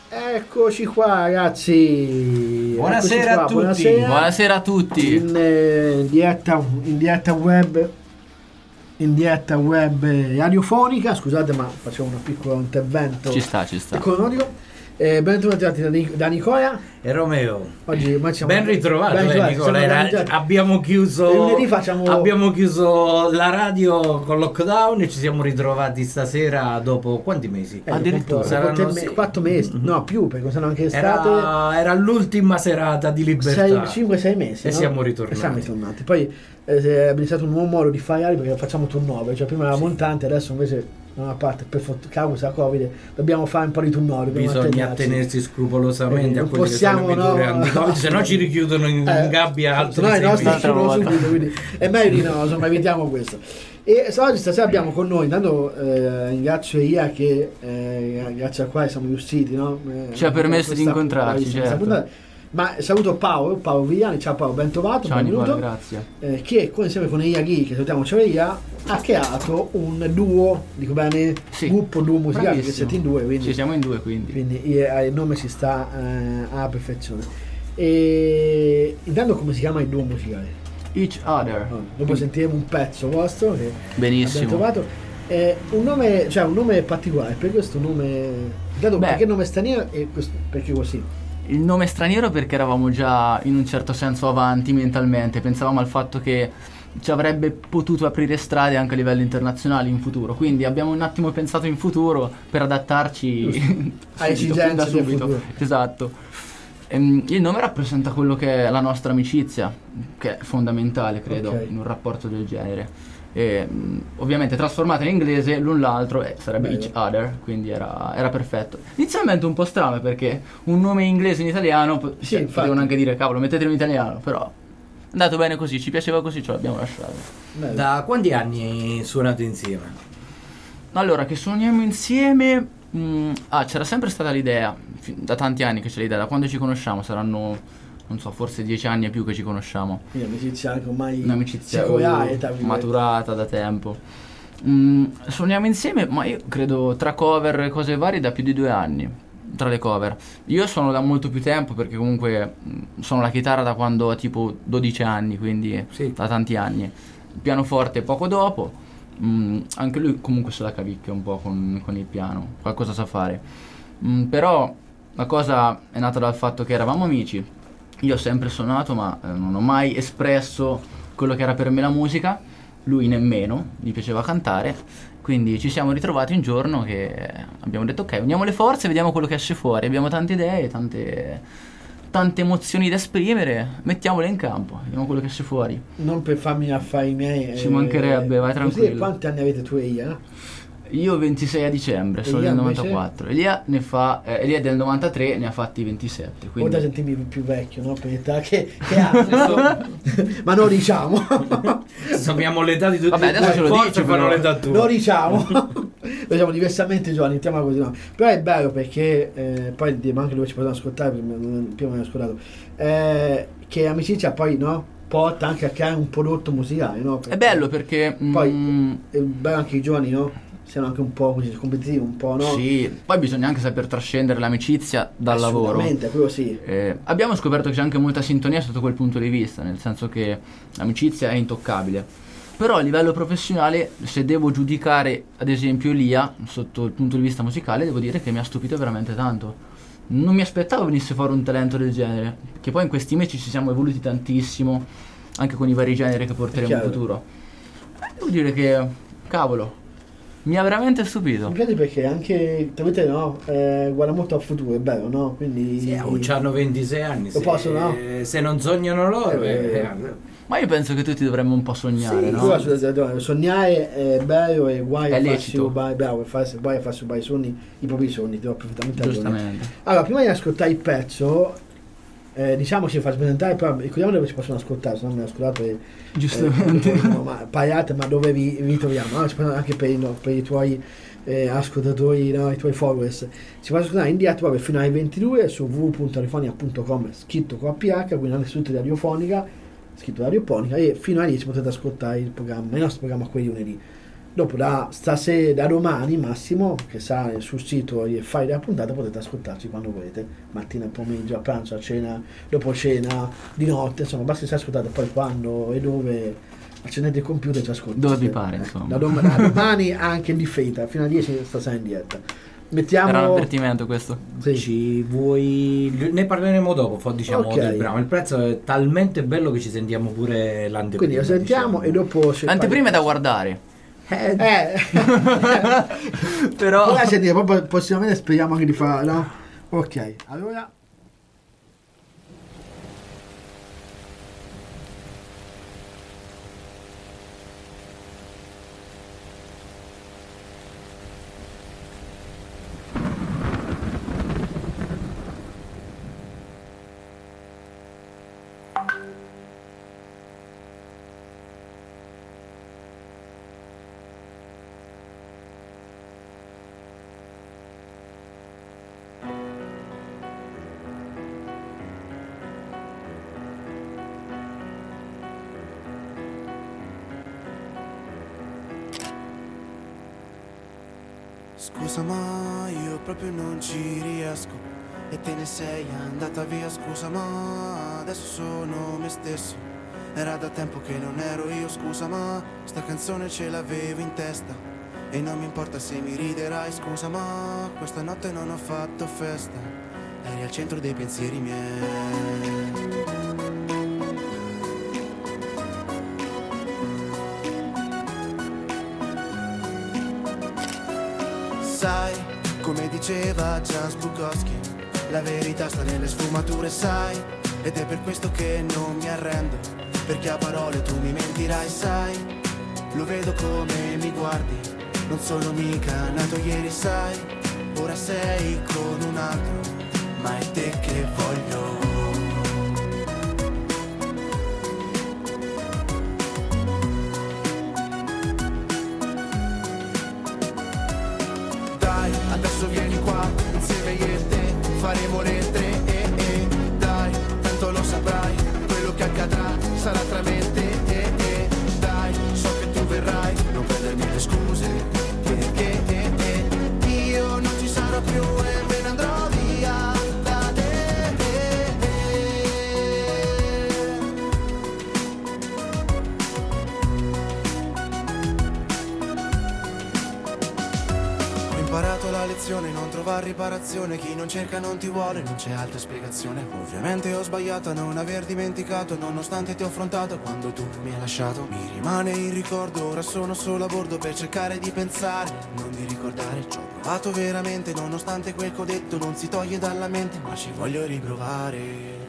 Eccoci qua ragazzi. Buonasera a tutti. Buonasera a tutti. In diretta web radiofonica. Scusate, ma facciamo un piccolo intervento. Ci sta. Economico. Bentornati da Nicola e Romeo. Oggi ben ritrovato, Nicola. Abbiamo chiuso la radio con lockdown e ci siamo ritrovati stasera dopo quanti mesi? Addirittura saranno 4 mesi, no più, perché sono anche estate. Era l'ultima serata di libertà. 5-6 mesi. E no? siamo ritornati. Poi è iniziato un nuovo modo di fare perché facciamo turnover, cioè prima era montante, adesso invece a parte per causa Covid dobbiamo fare un po' di turnover. Bisogna attenersi scrupolosamente a quelli possiamo, che sono le misure anti-Covid, se no ci richiudono in gabbia altri 6 mesi. Quindi è meglio di no, insomma, evitiamo questo. E oggi stasera abbiamo con noi, intanto ringrazio Ia che grazie a quale siamo riusciti, no? Ci ha permesso di incontrarci, certo. Ma saluto Paolo Viviani. Ciao Paolo, ben trovato. Ciao benvenuto. Nicola, grazie. Che insieme con Ia Ghi, che salutiamo, ciao Ia, ha creato un duo, dico bene, sì, gruppo duo musicale, perché siete in due, quindi ci siamo in due, quindi il nome si sta alla perfezione. E intanto come si chiama il duo musicale? Each Other. Dopo sentiremo un pezzo vostro che benissimo abbiamo trovato. Un nome particolare, per questo nome, perché nome straniero e perché così? Il nome straniero perché eravamo già in un certo senso avanti mentalmente, pensavamo al fatto che ci avrebbe potuto aprire strade anche a livello internazionale in futuro, quindi abbiamo un attimo pensato in futuro per adattarci a esigenze del futuro. Esatto. Il nome rappresenta quello che è la nostra amicizia, che è fondamentale credo in un rapporto del genere. E, ovviamente trasformata in inglese l'un l'altro sarebbe each other, quindi era perfetto. Inizialmente un po' strano perché un nome in inglese in italiano potevano anche dire cavolo mettetelo in italiano, però è andato bene così, ci piaceva così, ce l'abbiamo lasciato. Bello. Da quanti anni suonate insieme? Allora, che suoniamo insieme c'era sempre stata l'idea, da tanti anni che c'è l'idea, da quando ci conosciamo, saranno non so, forse 10 anni e più che ci conosciamo. Quindi amicizia anche ormai un'amicizia maturata da tempo. Suoniamo insieme, ma io credo tra cover e cose varie da più di 2 anni. Tra le cover io suono da molto più tempo perché comunque suono la chitarra da quando ho tipo 12 anni, quindi da tanti anni. Il pianoforte poco dopo. Anche lui comunque se la cavicchia un po' con il piano, qualcosa sa fare. Però la cosa è nata dal fatto che eravamo amici. Io ho sempre suonato ma non ho mai espresso quello che era per me la musica, lui nemmeno, gli piaceva cantare, quindi ci siamo ritrovati un giorno che abbiamo detto ok, uniamo le forze e vediamo quello che esce fuori, abbiamo tante idee, tante emozioni da esprimere, mettiamole in campo, vediamo quello che esce fuori. Non per farmi affari miei, ci mancherebbe, vai tranquillo. Così, quanti anni avete tu e Ia? Io 26 a dicembre, sono del 94. Elia è del 93, ne ha fatti 27. Quindi... Ora sentirmi più vecchio, no? Per l'età che ha. Ma non diciamo. Sappiamo l'età di tutti. Vabbè, adesso ce lo dici, fanno l'età tua. Non diciamo. Noi siamo diversamente giovani, mettiamola così, no? Però è bello perché poi anche dove ci potevano ascoltare, perché prima mi hanno ascoltato. Che amicizia poi, no? Porta anche a creare un prodotto musicale, no? È bello perché poi è bello anche i giovani, no? Siamo anche un po' così competitivi, un po', no? Sì, poi bisogna anche saper trascendere l'amicizia dal lavoro. Assolutamente, quello sì. Abbiamo scoperto che c'è anche molta sintonia sotto quel punto di vista, nel senso che l'amicizia è intoccabile. Però a livello professionale, se devo giudicare ad esempio Elia sotto il punto di vista musicale, devo dire che mi ha stupito veramente tanto. Non mi aspettavo venisse fuori un talento del genere, che poi in questi mesi ci siamo evoluti tantissimo, anche con i vari generi che porteremo in futuro. Devo dire che, cavolo, mi ha veramente stupito. Mi piace perché anche guarda molto al futuro, è bello, no? Quindi sì, hanno 26 anni. Se non sognano loro. Ma io penso che tutti dovremmo un po' sognare, no? Sognare è bello e guai a farsi rubare i propri sogni, ti ho perfettamente giustamente ragione. Allora, prima di ascoltare il pezzo, diciamo ci fa presentare, però ricordiamo dove ci possono ascoltare, se non mi ascoltate giustamente pagate, ma dove vi troviamo? Allora, ci possono anche per i tuoi ascoltatori, no? I tuoi followers, ci possono ascoltare in diretta proprio fino alle 22 su www.radiofonica.com scritto con PH, quindi non è scritto radiofonica, scritto radiofonica, e fino alle 10 potete ascoltare il nostro programma quelli lunedì. dopo da domani massimo, che sale sul sito e fai della puntata, potete ascoltarci quando volete, mattina, pomeriggio, a pranzo, a cena, dopo cena, di notte, insomma basta che sia ascoltato, poi quando e dove accendete il computer ci ascoltate. Dove vi pare, insomma. Da domani anche in differita, fino a 10 stasera in diretta. Mettiamo... Era un avvertimento questo. Sì. Ne parleremo dopo, diciamo, del brano. Il prezzo è talmente bello che ci sentiamo pure l'anteprima. Quindi lo sentiamo, diciamo. E dopo... L'anteprima è da guardare. Però... Poi sentire, poi possibilmente speriamo anche di farlo, no? Ok, allora... Scusa ma io proprio non ci riesco e te ne sei andata via, scusa ma adesso sono me stesso. Era da tempo che non ero io, scusa ma sta canzone ce l'avevo in testa e non mi importa se mi riderai, scusa ma questa notte non ho fatto festa, eri al centro dei pensieri miei. Sai, come diceva Charles Bukowski, la verità sta nelle sfumature, sai, ed è per questo che non mi arrendo, perché a parole tu mi mentirai, sai, lo vedo come mi guardi, non sono mica nato ieri, sai, ora sei con un altro, ma è te che voglio. Adesso vieni qua, insieme io e te, faremo le tre, dai, tanto lo saprai, quello che accadrà sarà tra me e te, dai, so che tu verrai, non prendermi le scuse, perché io non ci sarò più e me ne andrò via da te. Ho imparato la lezione, non trovar riparazione, chi non cerca non ti vuole, non c'è altra spiegazione. Ovviamente ho sbagliato a non aver dimenticato, nonostante ti ho affrontato quando tu mi hai lasciato. Mi rimane il ricordo, ora sono solo a bordo per cercare di pensare, non di ricordare. Ci ho provato veramente, nonostante quel che ho detto non si toglie dalla mente, ma ci voglio riprovare.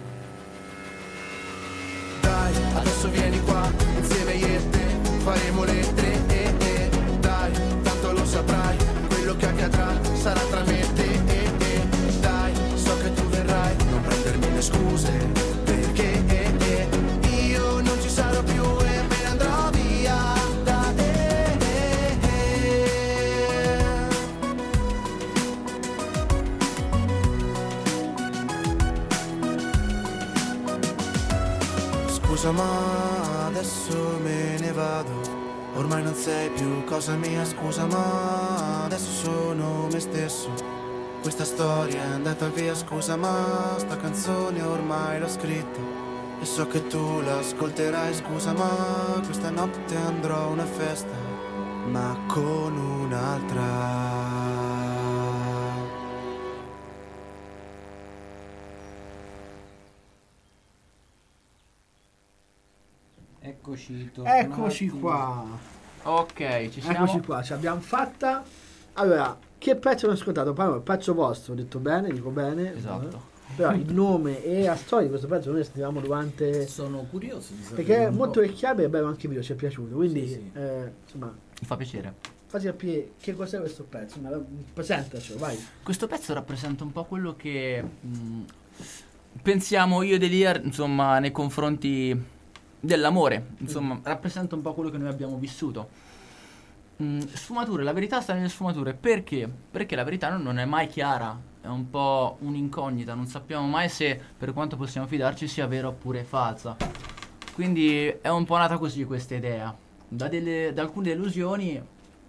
Dai, adesso vieni qua, insieme io e te, faremo le tre, dai, tanto lo saprai, quello che accadrà sarà tra me e te, dai, so che tu verrai, non prendermi le scuse, perché io non ci sarò più e me ne andrò via da te. Scusa ma adesso me ne vado, ormai non sei più cosa mia, scusa ma adesso sono me stesso. Questa storia è andata via, scusa ma sta canzone ormai l'ho scritta e so che tu l'ascolterai, scusa ma questa notte andrò a una festa, ma con un'altra. Eccoci qua. Ok, ci siamo. Eccoci qua, ce l'abbiamo fatta. Allora, che pezzo hanno ascoltato? Allora, il pezzo vostro, ho detto bene, dico bene. Esatto. Però il nome e la storia di questo pezzo noi sentivamo durante... Sono curioso di sapere. Perché è molto chiave e bello anche il video, ci è piaciuto. Quindi, sì. Insomma... Mi fa piacere. Facci capire che cos'è questo pezzo. Presentacelo, vai. Questo pezzo rappresenta un po' quello che pensiamo io ed Elia, insomma, nei confronti dell'amore, insomma, rappresenta un po' quello che noi abbiamo vissuto. Sfumature, la verità sta nelle sfumature. Perché? Perché la verità non è mai chiara, è un po' un'incognita, non sappiamo mai se, per quanto possiamo fidarci, sia vera oppure falsa. Quindi è un po' nata così questa idea, da alcune delusioni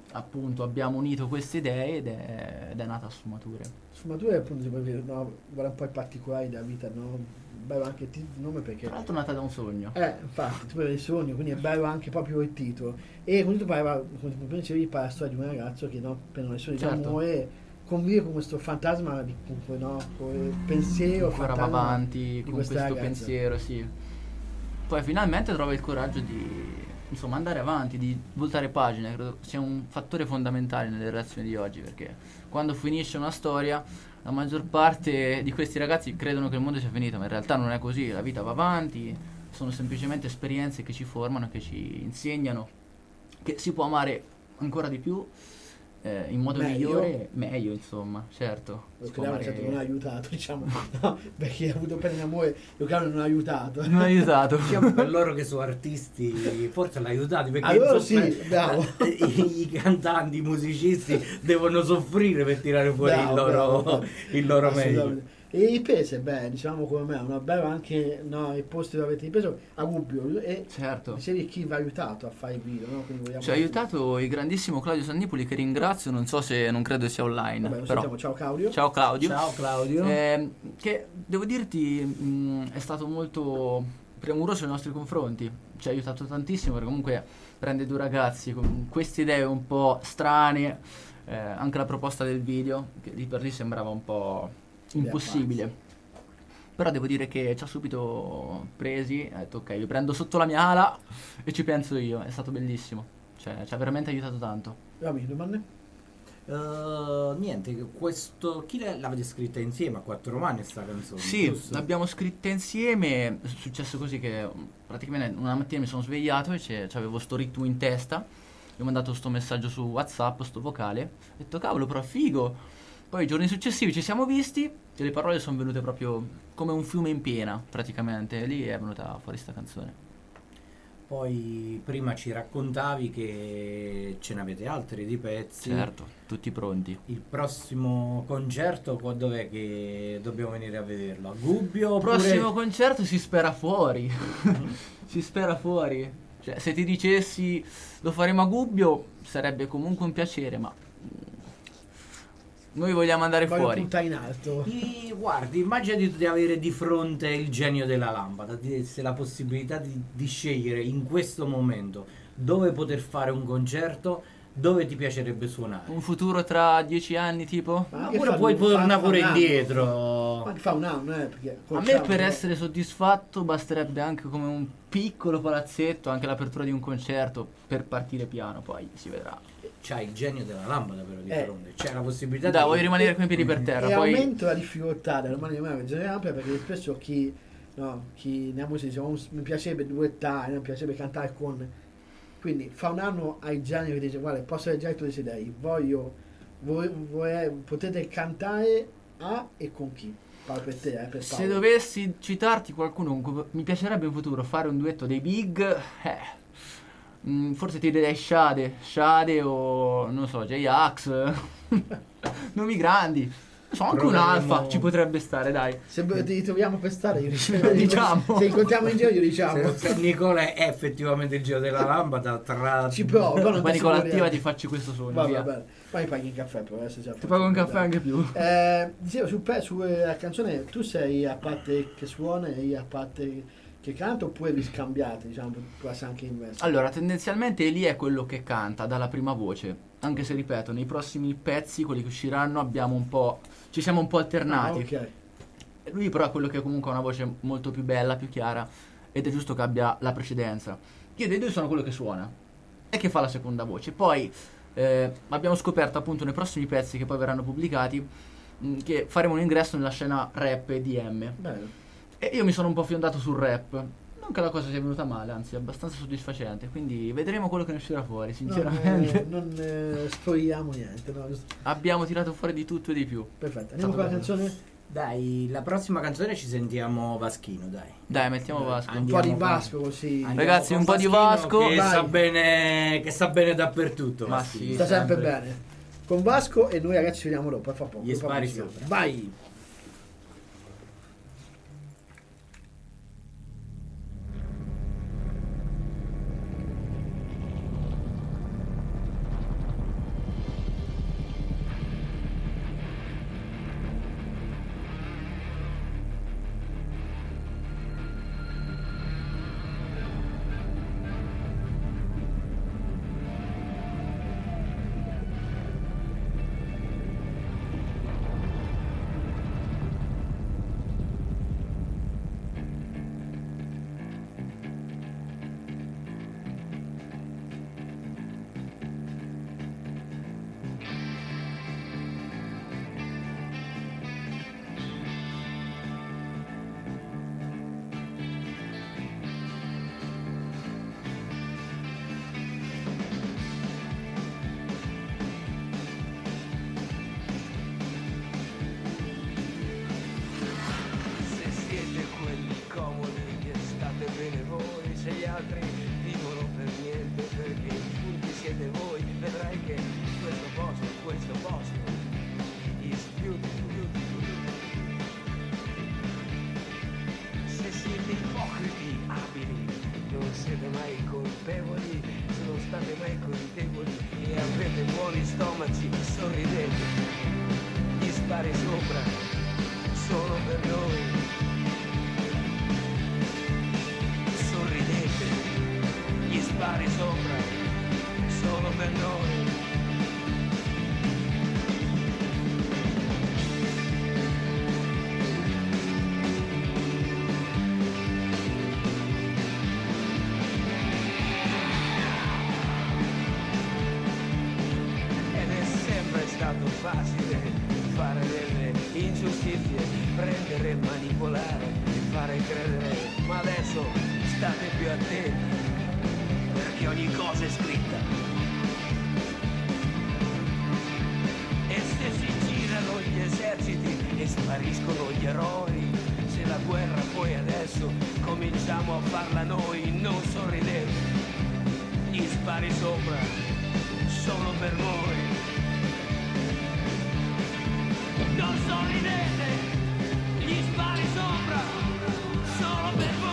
appunto abbiamo unito queste idee ed è nata Sfumature. Sfumature appunto si può dire, no, guarda un po' i particolari della vita, no? Bello anche il nome perché... Tra l'altro è nata da un sogno. Infatti, tu avevi il sogno, quindi è bello anche proprio il titolo. E come tu parla, come dicevi, parla la storia di un ragazzo che no, per una lezione di amore convive con questo fantasma di comunque no, con il pensiero ancora va avanti con questo ragazza. pensiero, sì. Poi finalmente trova il coraggio di insomma andare avanti, di voltare pagina. Credo sia un fattore fondamentale nelle relazioni di oggi, perché quando finisce una storia la maggior parte di questi ragazzi credono che il mondo sia finito, ma in realtà non è così, la vita va avanti, sono semplicemente esperienze che ci formano, che ci insegnano che si può amare ancora di più, in modo migliore, meglio insomma, certo. Lo Claudio certo non ha aiutato, diciamo, no, perché ha avuto pena in amore, lo Claudio non ha aiutato. Non ha aiutato. Diciamo, per loro che sono artisti, forse l'ha aiutato, perché allora sì, bravo. I cantanti, i musicisti devono soffrire per tirare fuori il loro meglio. E i pese, diciamo come me, una bella anche no, i posti dove avete ripreso a Gubbio e certo. Dicevi chi vi ha aiutato a fare i video, no? Ci ha aiutato il grandissimo Claudio Sannipoli, che ringrazio, non so se non credo sia online. Vabbè, però. Sentiamo. Ciao Claudio. Ciao Claudio. Ciao Claudio. Che devo dirti è stato molto premuroso nei nostri confronti, ci ha aiutato tantissimo perché comunque prende due ragazzi con queste idee un po' strane, anche la proposta del video che lì per lì sembrava un po' impossibile, però devo dire che ci ha subito presi, ha detto ok, vi prendo sotto la mia ala e ci penso io, è stato bellissimo, cioè ci ha veramente aiutato tanto. Domande? Niente, chi l'avete scritta insieme a quattro mani sta canzone? Sì, giusto? l'abbiamo scritta insieme, è successo così che praticamente una mattina mi sono svegliato e avevo sto ritmo in testa, gli ho mandato sto messaggio su WhatsApp, sto vocale, ho detto cavolo però figo. Poi i giorni successivi ci siamo visti e le parole sono venute proprio come un fiume in piena, praticamente, e lì è venuta fuori sta canzone. Poi prima ci raccontavi che ce n'avete altri di pezzi. Certo, tutti pronti. Il prossimo concerto dov'è che dobbiamo venire a vederlo? A Gubbio? Il prossimo concerto si spera fuori. Si spera fuori. Cioè, se ti dicessi lo faremo a Gubbio sarebbe comunque un piacere, ma noi vogliamo andare fuori. Punta in alto. Guardi, immaginati di avere di fronte il genio della lampada, ti desse la possibilità di scegliere in questo momento dove poter fare un concerto, dove ti piacerebbe suonare. Un futuro tra 10 anni tipo? Ma pure puoi tornare pure indietro. Ma fa un anno, perché a me per essere soddisfatto basterebbe anche come un piccolo palazzetto, anche l'apertura di un concerto per partire piano, poi si vedrà. C'hai il genio della lampada però di fronte, c'è la possibilità Dai, vuoi rimanere con i piedi per terra, e poi aumento la difficoltà della rimanere in genere ampia, perché spesso chi nella musica dice mi piacerebbe duettare, mi piacerebbe cantare con, quindi fa un anno hai già che dice guarda posso avere già i tuoi desideri, potete cantare a e con chi? Per te, per se dovessi citarti qualcuno mi piacerebbe in futuro fare un duetto dei big, forse ti direi Shade o non so, J-Ax. Nomi grandi. So, anche un Alfa ci potrebbe stare, dai. Se ti troviamo per stare, io diciamo. Se incontriamo in giro, io diciamo. Se Nicola è effettivamente il genio della lampada, ci provo. Ma Nicola, attiva ti faccio questo sogno. Vabbè. Poi mi paghi il caffè, però adesso già. Ti pago un caffè anche più. Dicevo, sulla canzone, tu sei a parte che suona e a parte che canta, oppure vi scambiate, diciamo, può essere anche inverso? Allora, tendenzialmente Eli è quello che canta dalla prima voce, anche se ripeto, nei prossimi pezzi, quelli che usciranno, ci siamo un po' alternati. Okay. Lui però è quello che comunque ha una voce molto più bella, più chiara, ed è giusto che abbia la precedenza. Io dei due sono quello che suona e che fa la seconda voce. Poi abbiamo scoperto appunto nei prossimi pezzi che poi verranno pubblicati che faremo un ingresso nella scena rap EDM. Bello. E io mi sono un po' fiondato sul rap. Non che la cosa sia venuta male, anzi è abbastanza soddisfacente. Quindi vedremo quello che ne uscirà fuori, sinceramente. Non spogliamo niente. No? Abbiamo tirato fuori di tutto e di più. Perfetto, andiamo con la canzone? Dai, la prossima canzone ci sentiamo Vaschino, dai. Dai, mettiamo Vasco. Un po' di Vasco così. Ragazzi, un po' di Vasco. Che sa bene dappertutto. Ma sì, sta sempre bene. Con Vasco e noi ragazzi ci vediamo dopo, fra poco. Gli spari sopra. Vai! spari sopra, solo per noi. Sorridete, gli spari sopra, solo per noi. Facile fare delle ingiustizie, prendere e manipolare e fare credere, ma adesso state più attenti, perché ogni cosa è scritta. E se si girano gli eserciti e spariscono gli eroi, se la guerra poi adesso cominciamo a farla noi, non sorridete, gli spari sopra, solo per voi. Non sorridete, gli spari sopra, solo per voi.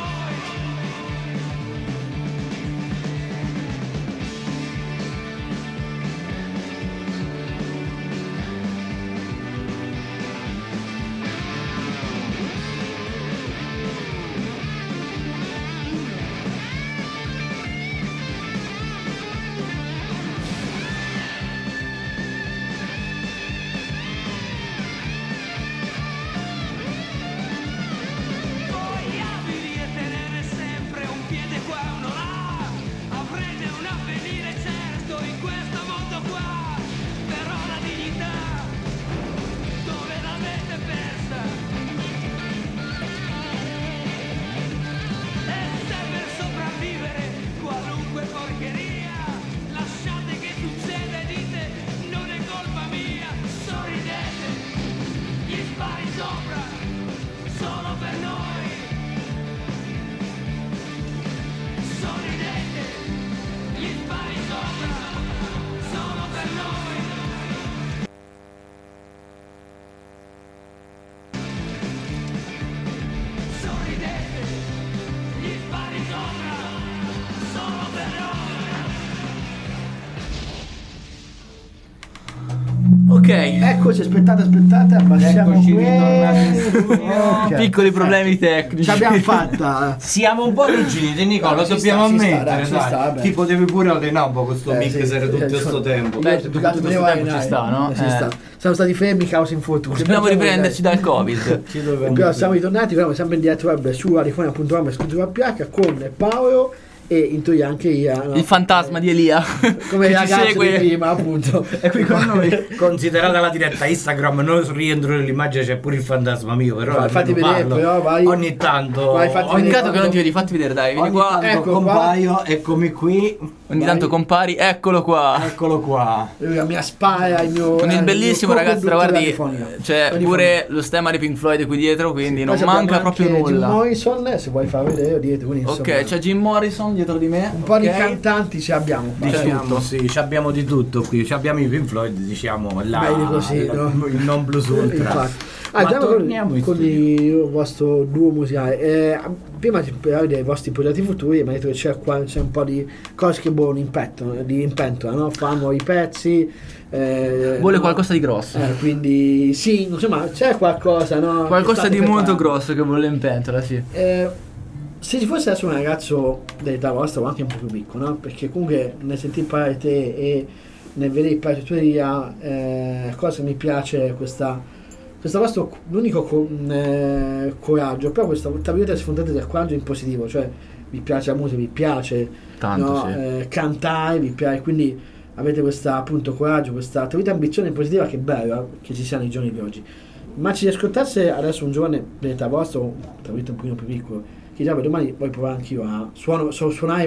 Ok. Eccoci, aspettate, abbassiamo Eccoci questo. ritornati in studio. Ok. Piccoli problemi tecnici. Ce l'abbiamo fatta. Siamo un po' rigidi, Nicola, lo Ci dobbiamo sta, ci sta, ammettere. dai, ci dai. sta, vabbè. Ti potevi pure allenare un po' questo mixer tutto questo tempo. Beh, tutto questo tempo ci sta, no? Ci sta. Siamo stati fermi causa infortunio. Dobbiamo riprenderci dal Covid. Ci dovevamo Però siamo ritornati, siamo sempre in diretta web su arifonia.com /PH con Paolo e in teoria anche io. Il fantasma di Elia. Come che il ci ragazzo segue. di prima, appunto. È qui con noi. Considerata la diretta Instagram, non rientro nell'immagine, c'è pure il fantasma mio, però Fatti almeno vedere, parlo. però vai. Ogni tanto Vai, fatti Ogni vedere tanto che non ti vedi, fatti vedere, dai, vieni ogni qua. tanto Ecco qua. compaio, eccomi qui. Ogni Vai. tanto compari, eccolo qua. Eccolo qua. Lui la mia spalla, il mio. Con il bellissimo mio ragazzi, co-conduttore guardi, Arifonia. c'è Arifonia. pure lo stemma di Pink Floyd qui dietro, quindi non Poi manca abbiamo proprio anche Jim nulla. Morrison, se vuoi far vedere dietro, quindi Ok, insomma, c'è Jim Morrison dietro di me. un po' di ok. cantanti ce abbiamo qua. Diciamo, sì, ci abbiamo di tutto qui. Ci abbiamo i Pink Floyd, diciamo, là, Meglio così, no? il non blues ultra. Infatti. Ma Andiamo torniamo in con studio. il vostro duo musicale. Prima di parlare dei vostri progetti futuri, mi ha detto che c'è un po' di cose che buono in pentola, no? Fanno i pezzi. Vuole no? qualcosa di grosso. Quindi sì, insomma, c'è qualcosa, no? Qualcosa che di state molto preparando. grosso che vuole in pentola, sì. Se ci fosse adesso un ragazzo dell'età vostra o anche un po' più piccolo, no? Perché comunque nel sentire parlare di te e nel vedere il partituria, cosa mi piace questo vostro l'unico coraggio, però questa volta sfondate del coraggio in positivo, cioè vi piace la musica, vi piace Tanto, no? sì. Cantare, vi piace, quindi avete questa appunto coraggio, questa attività ambizione positiva che è bella che ci sia nei giorni di oggi. Ma ci ascoltasse adesso un giovane dell'età vostra, o tra virgolette un pochino più piccolo, che già domani voglio provare anch'io a suonare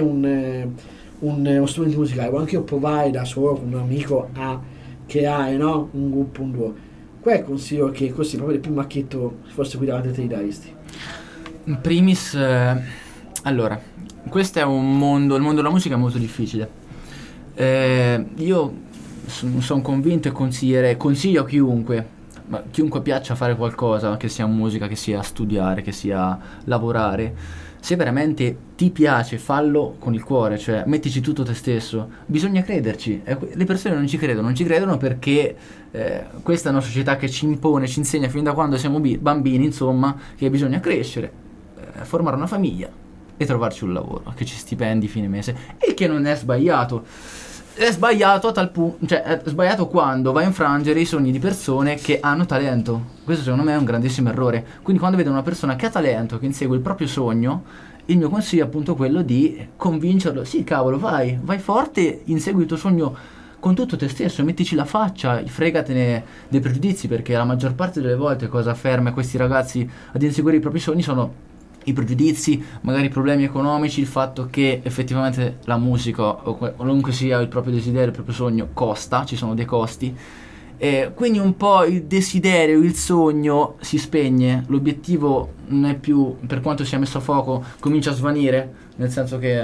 uno strumento musicale, voglio anch'io provare da solo con un amico a creare, no? Un gruppo, un duo. Qual è il consiglio che così proprio il primo macchetto fosse qui davanti ai chitarristi? In primis, allora, questo è un mondo, il mondo della musica è molto difficile. Io sono convinto e consiglio a chiunque ma chiunque piaccia fare qualcosa, che sia musica, che sia studiare, che sia lavorare, se veramente ti piace, fallo con il cuore, cioè mettici tutto te stesso. Bisogna crederci. Le persone non ci credono perché questa è una società che ci impone, ci insegna fin da quando siamo bambini, insomma, che bisogna crescere, formare una famiglia e trovarci un lavoro che ci stipendi fine mese, e che non è sbagliato. È sbagliato a tal punto, cioè è sbagliato quando va a infrangere i sogni di persone che hanno talento. Questo secondo me è un grandissimo errore. Quindi quando vedo una persona che ha talento, che insegue il proprio sogno, il mio consiglio è appunto quello di convincerlo. Sì, cavolo, vai forte, insegui il tuo sogno con tutto te stesso, mettici la faccia, fregatene dei pregiudizi, perché la maggior parte delle volte cosa ferma questi ragazzi ad inseguire i propri sogni sono i pregiudizi, magari i problemi economici, il fatto che effettivamente la musica o qualunque sia il proprio desiderio, il proprio sogno costa, ci sono dei costi, e quindi un po' il desiderio, il sogno si spegne, l'obiettivo non è più, per quanto sia messo a fuoco, comincia a svanire, nel senso che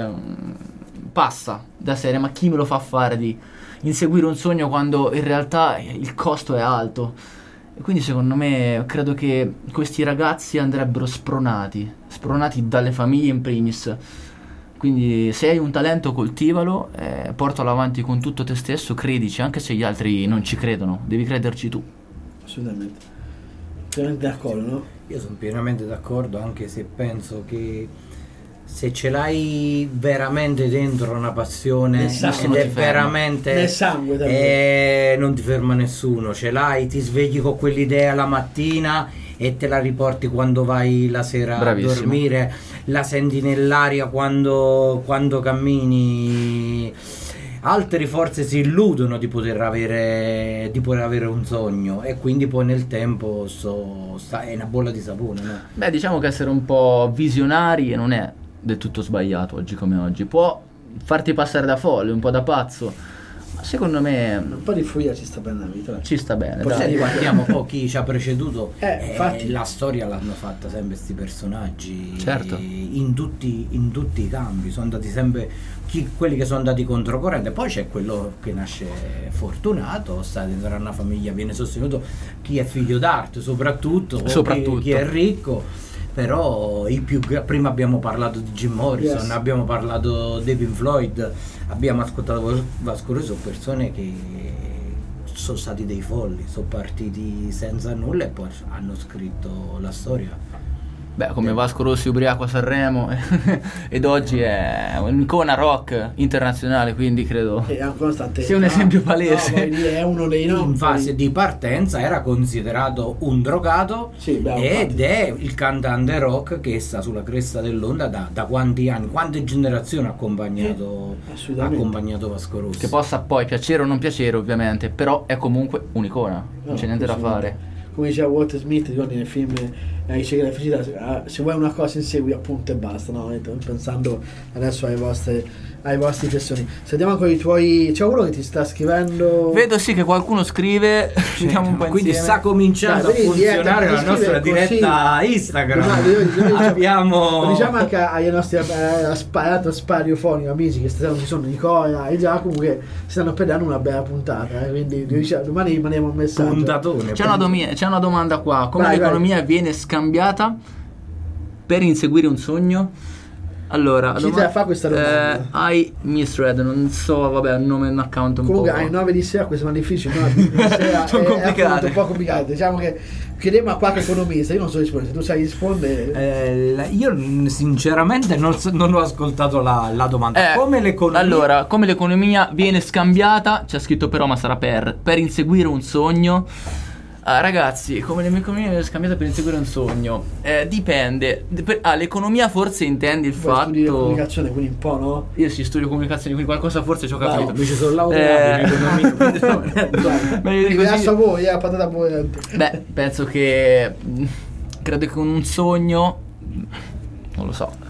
passa da serie, ma chi me lo fa fare di inseguire un sogno quando in realtà il costo è alto? E quindi secondo me credo che questi ragazzi andrebbero spronati dalle famiglie in primis. Quindi se hai un talento coltivalo, portalo avanti con tutto te stesso, credici, anche se gli altri non ci credono, devi crederci tu. Assolutamente. Pienamente d'accordo, no? Io sono pienamente d'accordo, anche se penso che se ce l'hai veramente dentro una passione ed è veramente nel sangue, non ti ferma nessuno. Ce l'hai, ti svegli con quell'idea la mattina e te la riporti quando vai la sera Bravissimo. a dormire, la senti nell'aria quando cammini. Altri forse si illudono di poter avere un sogno, e quindi poi nel tempo è una bolla di sapone, no? Beh, diciamo che essere un po' visionari non è del tutto sbagliato oggi come oggi. Può farti passare da folle, un po' da pazzo, ma secondo me un po' di furia ci sta bene la vita. ci sta bene. Forse guardiamo un po' chi ci ha preceduto, infatti. la storia l'hanno fatta sempre questi personaggi, Certo. in tutti i campi sono andati sempre quelli che sono andati controcorrente. Poi c'è quello che nasce fortunato, sta dentro una famiglia, viene sostenuto, chi è figlio d'arte soprattutto. Chi è ricco. Però prima abbiamo parlato di Jim Morrison, Yes. Abbiamo parlato di Pink Floyd, abbiamo ascoltato Vasco Rossi, sono persone che sono stati dei folli, sono partiti senza nulla e poi hanno scritto la storia. Beh, come Vasco Rossi ubriaco a Sanremo ed oggi è un'icona rock internazionale, quindi credo sia un esempio palese. È uno dei In fase di partenza era considerato un drogato, ed è il cantante rock che sta sulla cresta dell'onda da quanti anni, quante generazioni ha accompagnato Vasco Rossi. Che possa poi piacere o non piacere ovviamente, però è comunque un'icona, non c'è niente da fare. Come diceva Walter Smith, ricordi nel film I Ciechi della felicità, se vuoi una cosa insegui appunto e basta, no? Pensando adesso ai vostri testoni. Sentiamo ancora i tuoi. C'è uno che ti sta scrivendo. Vedo sì che qualcuno scrive. Vediamo un po' quindi insieme. sta cominciando a funzionare la nostra diretta Instagram. Abbiamo, diciamo anche ai nostri spariofonici amici che ci sono Nicola e Giacomo, che stanno pedando una bella puntata, quindi domani rimaniamo un messaggio. Puntatone. C'è una domanda qua. Come Vai, l'economia viene scambiata per inseguire un sogno? Allora, Chi te la fa questa domanda? I misread, non so, vabbè, il nome è un account un Comunque po'. alle 9 di sera, queste sono difficili, no? Di sera Sono complicate. un po' complicate. Diciamo che chiediamo a qualche economista, io non so rispondere, se tu sai rispondere. Io sinceramente non ho ascoltato la domanda. Come l'economia? Allora, come l'economia viene scambiata, c'è scritto però, ma sarà per inseguire un sogno. Ragazzi, come l'economia viene scambiata per inseguire un sogno? Dipende. L'economia forse intendi il fatto. Studio comunicazione, quindi un po', no? Io sì, studio comunicazione, quindi qualcosa forse ci ho capito. Mi ci sono laureato in economia. Meglio di così. Adesso a voi, patata bollente. Beh, penso che credo che un sogno, non lo so,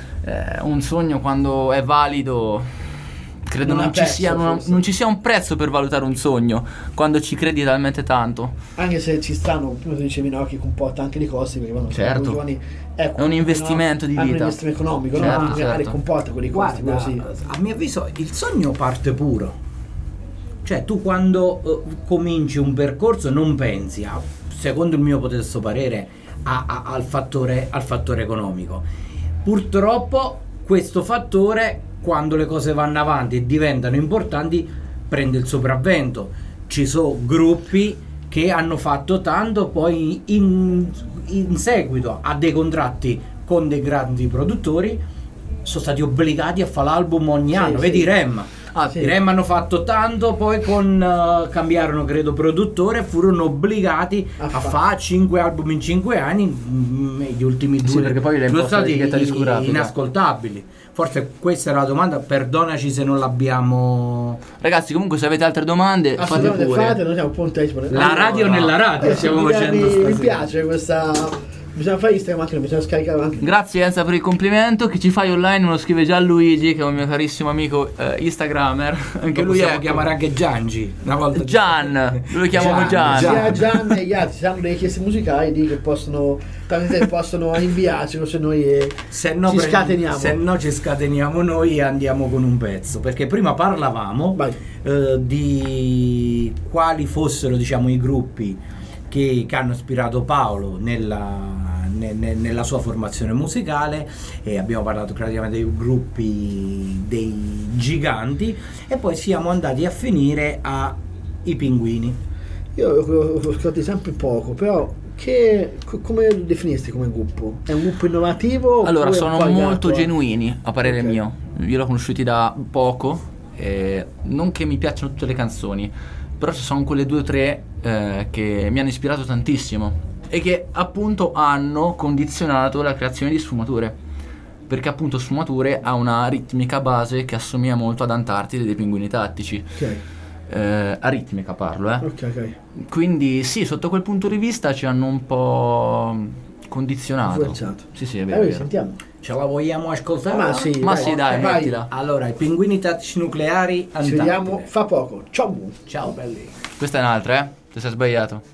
un sogno quando è valido, credo non ci sia un prezzo per valutare un sogno quando ci credi talmente tanto. Anche se ci stanno, come tu dicevi, no, che comporta anche dei costi, perché quando Certo. sono giovani È un investimento di Anche un vita. investimento economico, Certo, no? certo. Comporta quei costi. Guarda, Sì. a mio avviso il sogno parte puro. Cioè tu quando cominci un percorso non pensi a secondo il mio modesto parere, al fattore economico. Purtroppo questo fattore, quando le cose vanno avanti e diventano importanti, prende il sopravvento. Ci sono gruppi che hanno fatto tanto, poi in seguito a dei contratti con dei grandi produttori sono stati obbligati a fare l'album ogni anno. Vedi i Rem. I Rem hanno fatto tanto, poi cambiarono credo produttore, furono obbligati a fare 5 album in 5 anni, gli ultimi 2 perché poi sono stati inascoltabili. Forse questa era la domanda, perdonaci se non l'abbiamo. Ragazzi, comunque se avete altre domande fate pure. Noi siamo pronti a rispondere. La radio nella radio stiamo facendo. Mi piace questa. Bisogna fare Instagram anche, bisogna scaricare anche. Grazie Enza per il complimento. Chi ci fai online me lo scrive Gianluigi, che è un mio carissimo amico instagrammer. Anche lui possiamo chiamare anche Giangi una volta. Gian, lui lo chiamiamo Gian. Sia Gian e gli altri, se hanno delle richieste musicali che possono inviarci, se noi ci scateniamo. Se no ci scateniamo noi e andiamo con un pezzo, perché prima parlavamo di quali fossero, diciamo, i gruppi che hanno ispirato Paolo nella sua formazione musicale, e abbiamo parlato praticamente dei gruppi dei giganti, e poi siamo andati a finire ai Pinguini. Io ho ascoltato sempre poco, però come lo definiresti come gruppo? È un gruppo innovativo? Allora, sono molto genuini a parere mio. Io l'ho conosciuti da poco, non che mi piacciono tutte le canzoni, però ci sono quelle 2 o 3 che mi hanno ispirato tantissimo e che appunto hanno condizionato la creazione di Sfumature, perché appunto Sfumature ha una ritmica base che assomiglia molto ad Antartide dei Pinguini Tattici. A ritmica parlo, ok. Quindi sì, sotto quel punto di vista ci hanno un po' condizionato. Influenzato. Sì, è vero. Sentiamo. Ce la vogliamo ascoltare? Ma sì, dai, mettila. Allora, i Pinguini Tattici Nucleari, Antartide. Ci vediamo fra poco. Ciao belli. Questa è un'altra, ti sei sbagliato.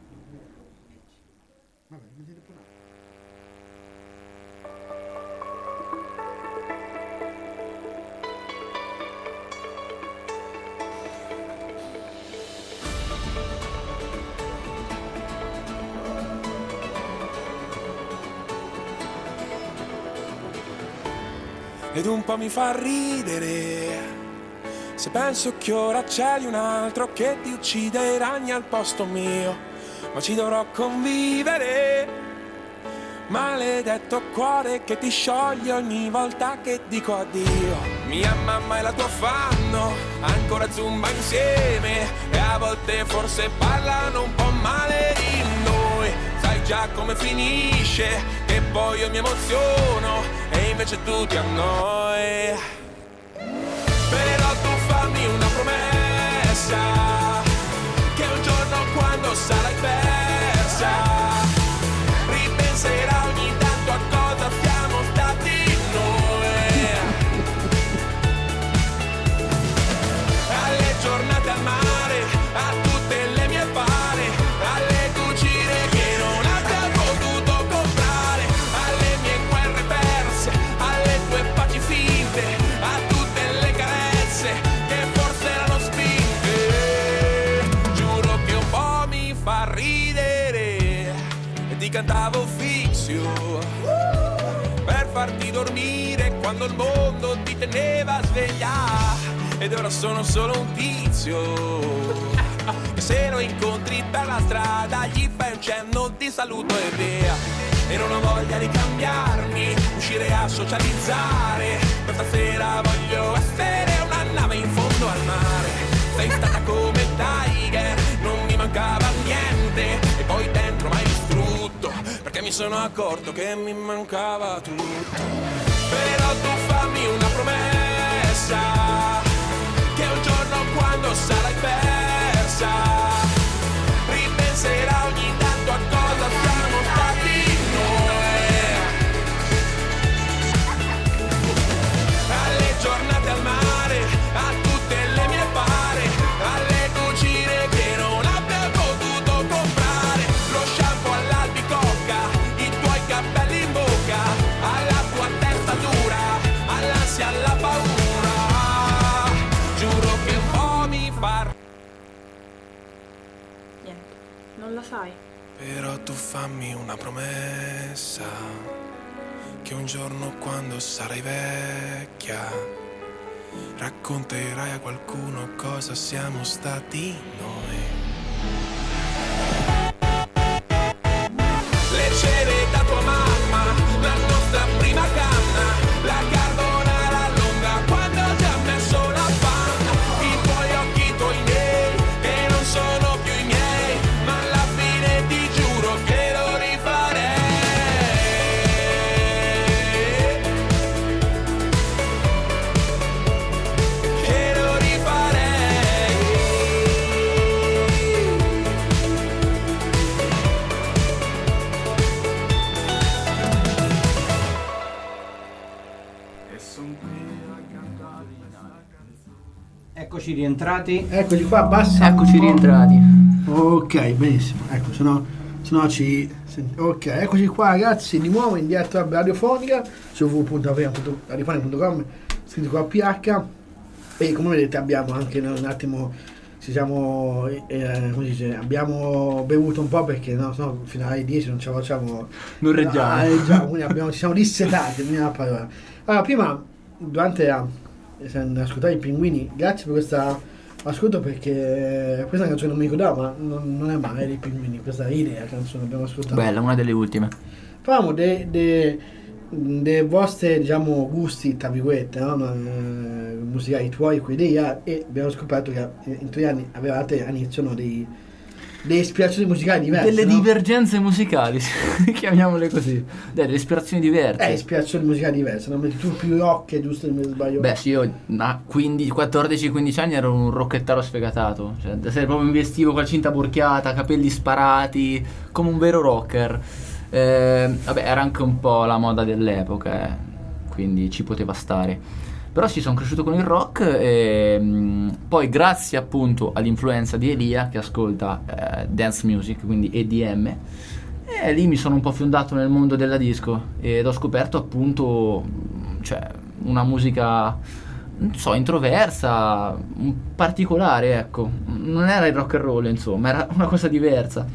Ed un po' mi fa ridere se penso che ora c'è un altro che ti uccide i ragni al posto mio, ma ci dovrò convivere. Maledetto cuore che ti scioglie ogni volta che dico addio. Mia mamma e la tua fanno ancora zumba insieme, e a volte forse parlano un po' male di noi. Sai già come finisce, che poi io mi emoziono e invece tu ti annoi. Però tu fammi una promessa, che un giorno quando sarai persa ripenserai ogni tanto a cosa siamo stati noi. Alle giornate al mare, a tutte le mie pare, alle cucine che non abbia potuto comprare, alle mie guerre perse, alle tue paci finte, a tutte le carezze che forse erano spinte. Giuro che un po' mi fa ridere, e ti cantavo Fixio per farti dormire quando il mondo ti teneva sveglia. Ed ora sono solo un tizio che se lo incontri per la strada gli fai un cenno di saluto e via. E non ho voglia di cambiarmi, uscire a socializzare. Questa sera voglio essere una nave in fondo al mare. Sei stata come Tiger, non mi mancava niente, e poi dentro m'hai distrutto, perché mi sono accorto che mi mancava tutto. Però tu fammi una promessa, che un giorno quando sarai persa ripenserai ogni tanto a cosa siamo stati noi. Alle giornate al mare, a tutte le mie pare, alle cucine che non abbia potuto comprare, lo shampoo all'albicocca, i tuoi capelli in bocca, alla tua testa dura, all'ansia, alla paura. Giuro che un po' mi fa. Niente, non la sai. Però tu fammi una promessa, che un giorno quando sarai vecchia racconterai a qualcuno cosa siamo stati noi. Le cere da tua mamma, la nostra prima canna, la carbonara lunga quando ho già messo la panna. I tuoi occhi, i tuoi miei, che non sono più i miei, ma alla fine ti giuro che lo rifarei. Che lo rifarei. E son qui a cantare. Eccoci rientrati. Eccoci qua, basta. Eccoci rientrati. Ok, benissimo. Ecco, se no ok, eccoci qua ragazzi, di nuovo in diretta radiofonica su www.radiofonica.com, scritto qua PH, e come vedete abbiamo anche un attimo, come si dice, abbiamo bevuto un po' perché no, sennò fino alle 10 non ce la facciamo. Non reggiamo. Quindi ci siamo dissetati, non è la parola. Allora, prima, durante ascoltare i Pinguini, grazie per questo ascolto, perché questa canzone non mi ricordavo, ma non è male dei Pinguini, questa idea canzone abbiamo ascoltato. Bella, una delle ultime. Parliamo dei vostri, diciamo, gusti, tra virgolette, no? Musicali tuoi, quelli dei, e abbiamo scoperto che in 3 anni avevate all'inizio delle ispirazioni musicali diverse, Delle no? divergenze musicali, chiamiamole così. Delle ispirazioni diverse. Ispirazioni musicali diverse, non metti tu più rock, giusto, se mi sbaglio? Beh sì, io a 14-15 anni ero un rockettaro sfegatato, cioè proprio mi vestivo con la cinta borchiata, capelli sparati, come un vero rocker. Vabbè, era anche un po' la moda dell'epoca, quindi ci poteva stare. Però sì, sono cresciuto con il rock e poi grazie appunto all'influenza di Elia, che ascolta dance music, quindi EDM, e lì mi sono un po' fiondato nel mondo della disco ed ho scoperto appunto, cioè, una musica, non so, introversa, particolare, ecco. Non era il rock and roll, insomma, era una cosa diversa.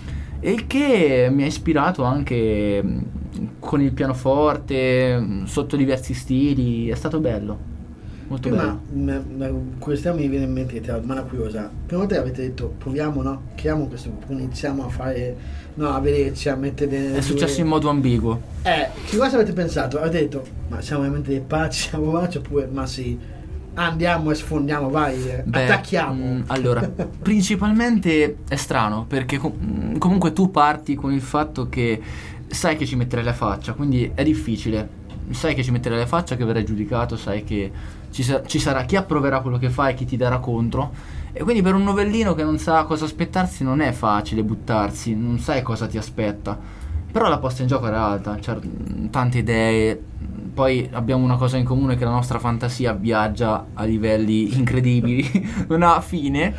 E il che mi ha ispirato anche con il pianoforte, sotto diversi stili. È stato bello, molto bello. Ma questa mi viene in mente, che te la domanda curiosa. Prima volta avete detto proviamo, no? Creiamo questo gruppo, iniziamo a fare, no, a vederci, a mettere. È successo in modo ambiguo. Che cosa avete pensato? Avete detto, ma siamo veramente dei pazzi, oppure ma sì, andiamo e sfondiamo, vai, attacchiamo. Allora, principalmente è strano, perché comunque tu parti con il fatto che sai che ci metterai la faccia, quindi è difficile. Sai che ci metterai la faccia, che verrai giudicato, sai che ci sarà chi approverà quello che fai e chi ti darà contro, e quindi per un novellino che non sa cosa aspettarsi non è facile buttarsi, non sai cosa ti aspetta. Però la posta in gioco era alta, c'erano tante idee. Poi abbiamo una cosa in comune, che la nostra fantasia viaggia a livelli incredibili, non ha fine,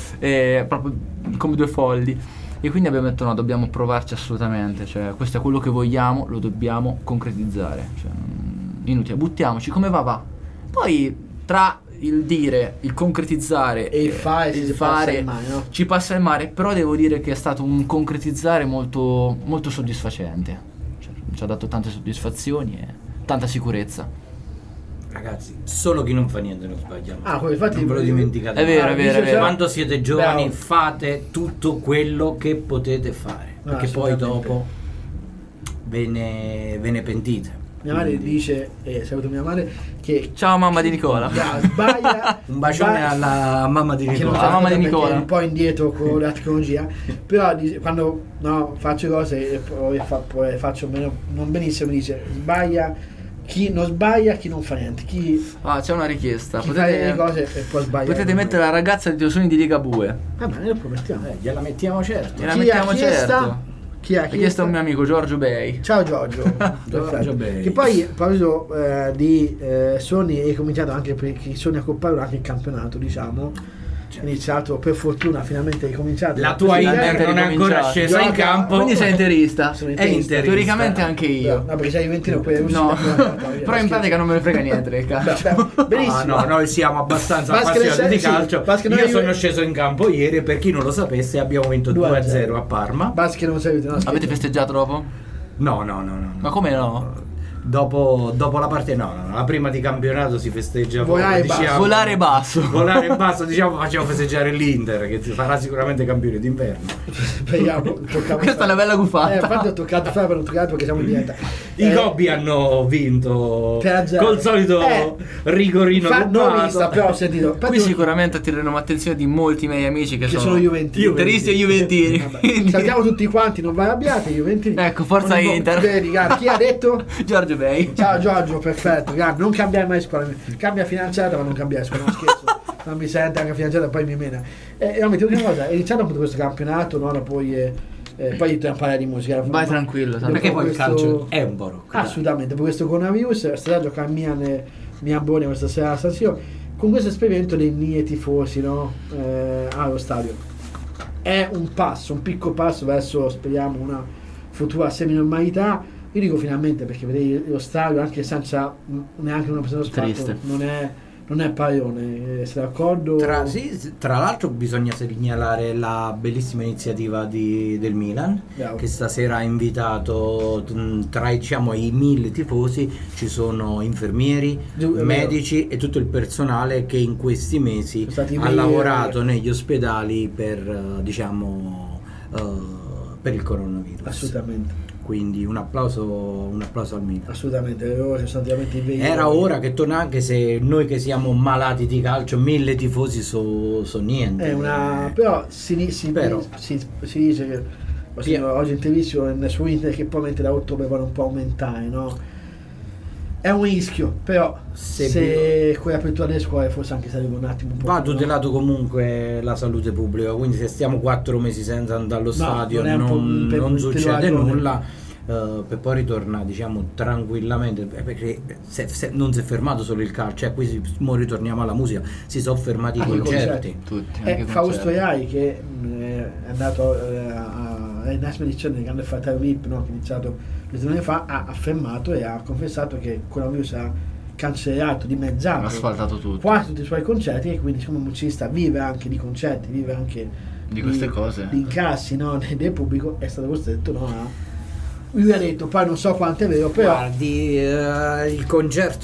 proprio come due folli. E quindi abbiamo detto no, dobbiamo provarci assolutamente, cioè questo è quello che vogliamo, lo dobbiamo concretizzare, cioè, inutile, buttiamoci, come va. Poi tra il dire, il concretizzare e il fare, passa il mare, no? Ci passa il mare, però devo dire che è stato un concretizzare molto, molto soddisfacente, cioè, ci ha dato tante soddisfazioni e tanta sicurezza. Ragazzi, solo chi non fa niente non sbaglia. Infatti, non ve lo dimenticate. È vero, è vero. Quando siete giovani, bravo, fate tutto quello che potete fare, perché poi dopo ve ne pentite. Mia madre dice, saluto mia madre, che ciao mamma di Nicola. Sbaglia. Un bacione alla mamma di Nicola. La mamma di Nicola. È un po' indietro con la tecnologia, però quando faccio cose e poi faccio meno, non benissimo, mi dice sbaglia. Chi non sbaglia, chi non fa niente. C'è una richiesta. Chi fa le cose e poi sbaglia. Potete mettere la ragazza di Teosoni di Ligabue. Vabbè, noi lo promettiamo. Gliela mettiamo certo. Gliela mettiamo certo. Chi ha chiesto? Un mio amico Giorgio Bei. Ciao Giorgio. Giorgio Bei. Che poi, a proposito di Sony, è cominciato anche perché Sony ha coppato anche il campionato, diciamo. iniziato, per fortuna finalmente hai cominciato. La tua Inter non è ancora scesa in campo. Quindi sei interista. Sono È interista. Teoricamente anche io. No, perché sei juventino, poi No, però in pratica non me ne frega niente del calcio. Benissimo. No, noi siamo abbastanza Basket appassionati di sì, calcio. basket Io noi- sono sceso in campo ieri e per chi non lo sapesse abbiamo vinto 2-0 a Parma. Basket non sei no, Avete festeggiato dopo? No. Ma come no? Dopo la partita no, la prima di campionato si festeggia Volare poco, basso. Volare basso. Volare basso, diciamo, facciamo festeggiare l'Inter che farà sicuramente campione d'inverno. Speriamo, Questa è una bella gufata. infatti ho toccato fare per non toccare perché siamo in diretta. I Gobbi hanno vinto 3-0. col solito rigorino Non ho rubato. vista, però ho sentito. Qui sicuramente attireremo attenzione di molti miei amici che sono juventini. interisti e juventini. Vabbè. Quindi- Salutiamo tutti quanti, non vi arrabbiate, juventini. Ecco, forza Non- Inter. Vedi, guarda, chi ha detto? Giorgio Bei. Ciao Giorgio, perfetto, guarda, non cambiare mai scuola, cambia fidanzata ma non cambiare scuola, non scherzo, non mi sente anche fidanzata poi mi mena. No, mi dico una cosa, è iniziato appunto questo campionato, no? Poi dobbiamo parlare di musica. Vai tranquillo, Dopo Perché poi il questo- calcio è un po' rocco. Assolutamente, per questo coronavirus, stasera gioca Milan Bologna questa sera a San Siro, con questo esperimento dei miei tifosi, no? Allo stadio. È un passo, un piccolo passo verso, speriamo, una futura semi-normalità. Io dico finalmente perché vedere lo stadio anche senza neanche una persona spazio Triste. non è parione, sei d'accordo? Tra l'altro bisogna segnalare la bellissima iniziativa del Milan Bravo. che stasera ha invitato tra i 1000 tifosi ci sono infermieri, È vero. medici e tutto il personale che in questi mesi Sono stati ha veri- lavorato negli ospedali per per il coronavirus. Assolutamente, Quindi un applauso al Milan. assolutamente, loro sono stati veramente i veri. Era ora che torna, anche se noi che siamo malati di calcio, 1000 tifosi so niente. È una, però si dice che oggi intervisto su internet che probabilmente da ottobre vanno un po' aumentare, no? È un rischio, però se con l'apertura delle scuole forse anche sarebbe un attimo un po' Va più, no? tutelato comunque la salute pubblica, quindi se stiamo 4 mesi senza andare allo stadio non è un po' non succede ragione. nulla. Per poi ritornare tranquillamente, perché non si è fermato solo il calcio, qui ritorniamo alla musica, si sono fermati i Anche i concerti. Tutti, anche Fausto concerti. Rai che è andato a National Edition del grande fratello VIP, no? Che è iniziato 2 settimane fa, ha affermato e ha confessato che il coronavirus ha cancellato, dimezzato Ha asfaltato tutto. quasi tutti i suoi concerti, e quindi siccome un musicista vive anche di concerti, vive anche Di queste cose. di incassi, no? Del pubblico, è stato costretto, no? Lui ha detto, poi non so quanto è vero, però Guardi, il concerto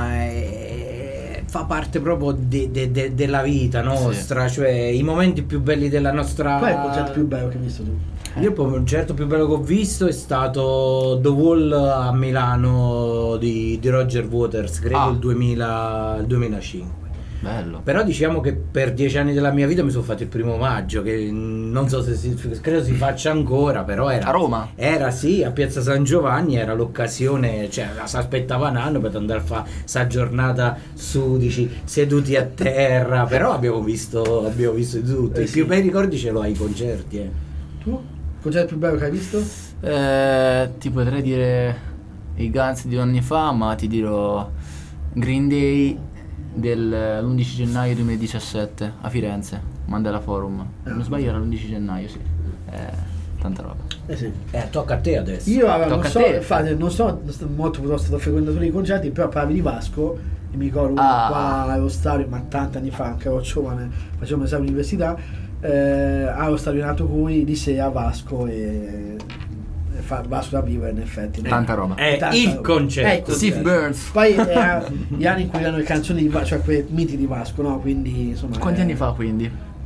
fa parte proprio della vita nostra, cioè i momenti più belli della nostra. qual è il concerto più bello che hai visto tu? Io il concerto più bello che ho visto è stato The Wall a Milano di Roger Waters, credo il 2005. Bello. Però diciamo che per 10 anni della mia vita mi sono fatto il 1° maggio, che non so se credo si faccia ancora, però era A Roma? Era sì, a Piazza San Giovanni, era l'occasione, cioè si aspettava un anno per andare a fare sta giornata sudici, seduti a terra, però abbiamo visto di tutto. I sì. più bei ricordi ce l'ho ai concerti. Tu? Il concerto più bello che hai visto? Ti potrei dire i Guns di anni fa, ma ti dirò Green Day dell'11 gennaio 2017 a Firenze, Mandela Forum. Se non sbaglio era l'11 gennaio, sì. Tanta roba. Sì. Tocca a te adesso. Io non Tocca a so, te. infatti, non so molto stato frequentatore di concerti, però parlavi di Vasco e mi ricordo uno qua allo stadio, ma tanti anni fa, anche ero giovane, facevo un esame all'università, allo stadio nato cui di sera Vasco e fa Vasco da vivo, in effetti, no? Tanta roba. È Tanta il roba. concerto. Steve Burns. Poi gli anni in cui erano le canzoni di Vasco, cioè quei miti di Vasco, no? Quindi insomma. Quanti anni fa quindi?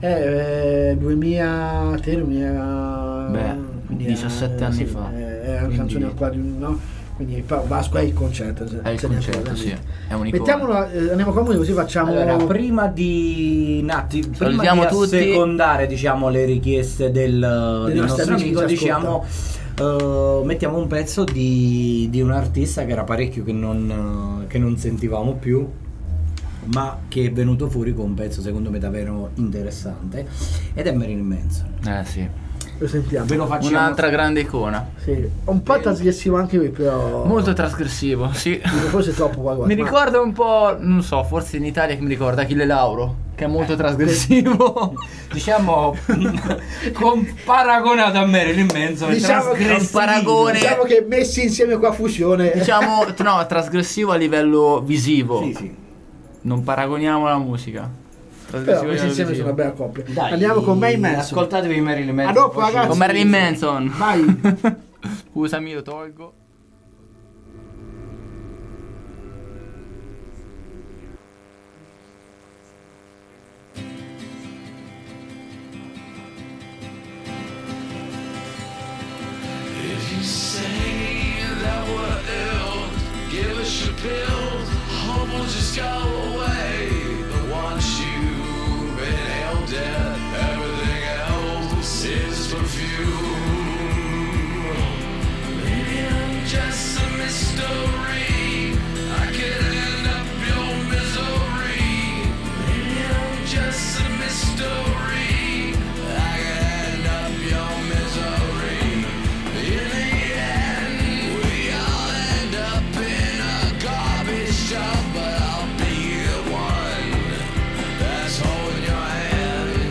2003, 2000. Beh, quindi 17 anni fa. Erano Quindi- canzoni ancora di no? Quindi però Vasco è il concerto. È il concerto, sì. È un'icona. Mettiamolo, andiamo comodi così facciamo. Allora, prima di Salutiamo tutti. assecondare, diciamo, le richieste del nostri nostro amici amico, che ci diciamo, mettiamo un pezzo di un artista che era parecchio che non sentivamo più, ma che è venuto fuori con un pezzo secondo me davvero interessante, ed è Marilyn Manson. Sì. Lo sentiamo. Ve lo facciamo. Un'altra grande icona. Sì. Un po' trasgressivo anche lui, però. Molto trasgressivo, sì. Forse è troppo qualcosa. Mi ricorda un po', non so, forse in Italia che mi ricorda Achille Lauro. che è molto trasgressivo. Diciamo paragonato a Marilyn Manson, Diciamo che è un paragone. Diciamo che messi insieme qua fusione. Diciamo, no, trasgressivo a livello visivo. Sì. Non paragoniamo la musica. Però messi insieme sono una bella coppia. Dai, Andiamo con Marilyn Manson. ascoltatevi Marilyn Manson. A dopo, poi ragazzi. Con Marilyn Manson. Vai. Scusami, lo tolgo. If you say that we're ill, give us your pills. Hope will just go away. But once you've been held dead, everything else is perfume. Maybe I'm just a mystery. I could end up your misery. Maybe I'm just a mystery. I could end up your misery. In the end, we all end up in a garbage dump, but I'll be the one that's holding your hand.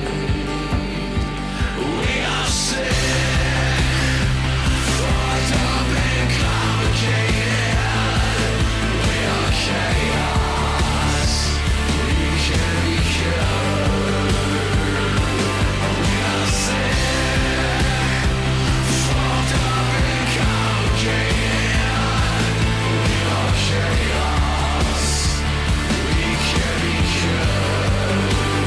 We are sick, fucked up and complicated. We are chaos. We can be cured. We are sick, fucked up and complicated. We are chaos. We can be cured.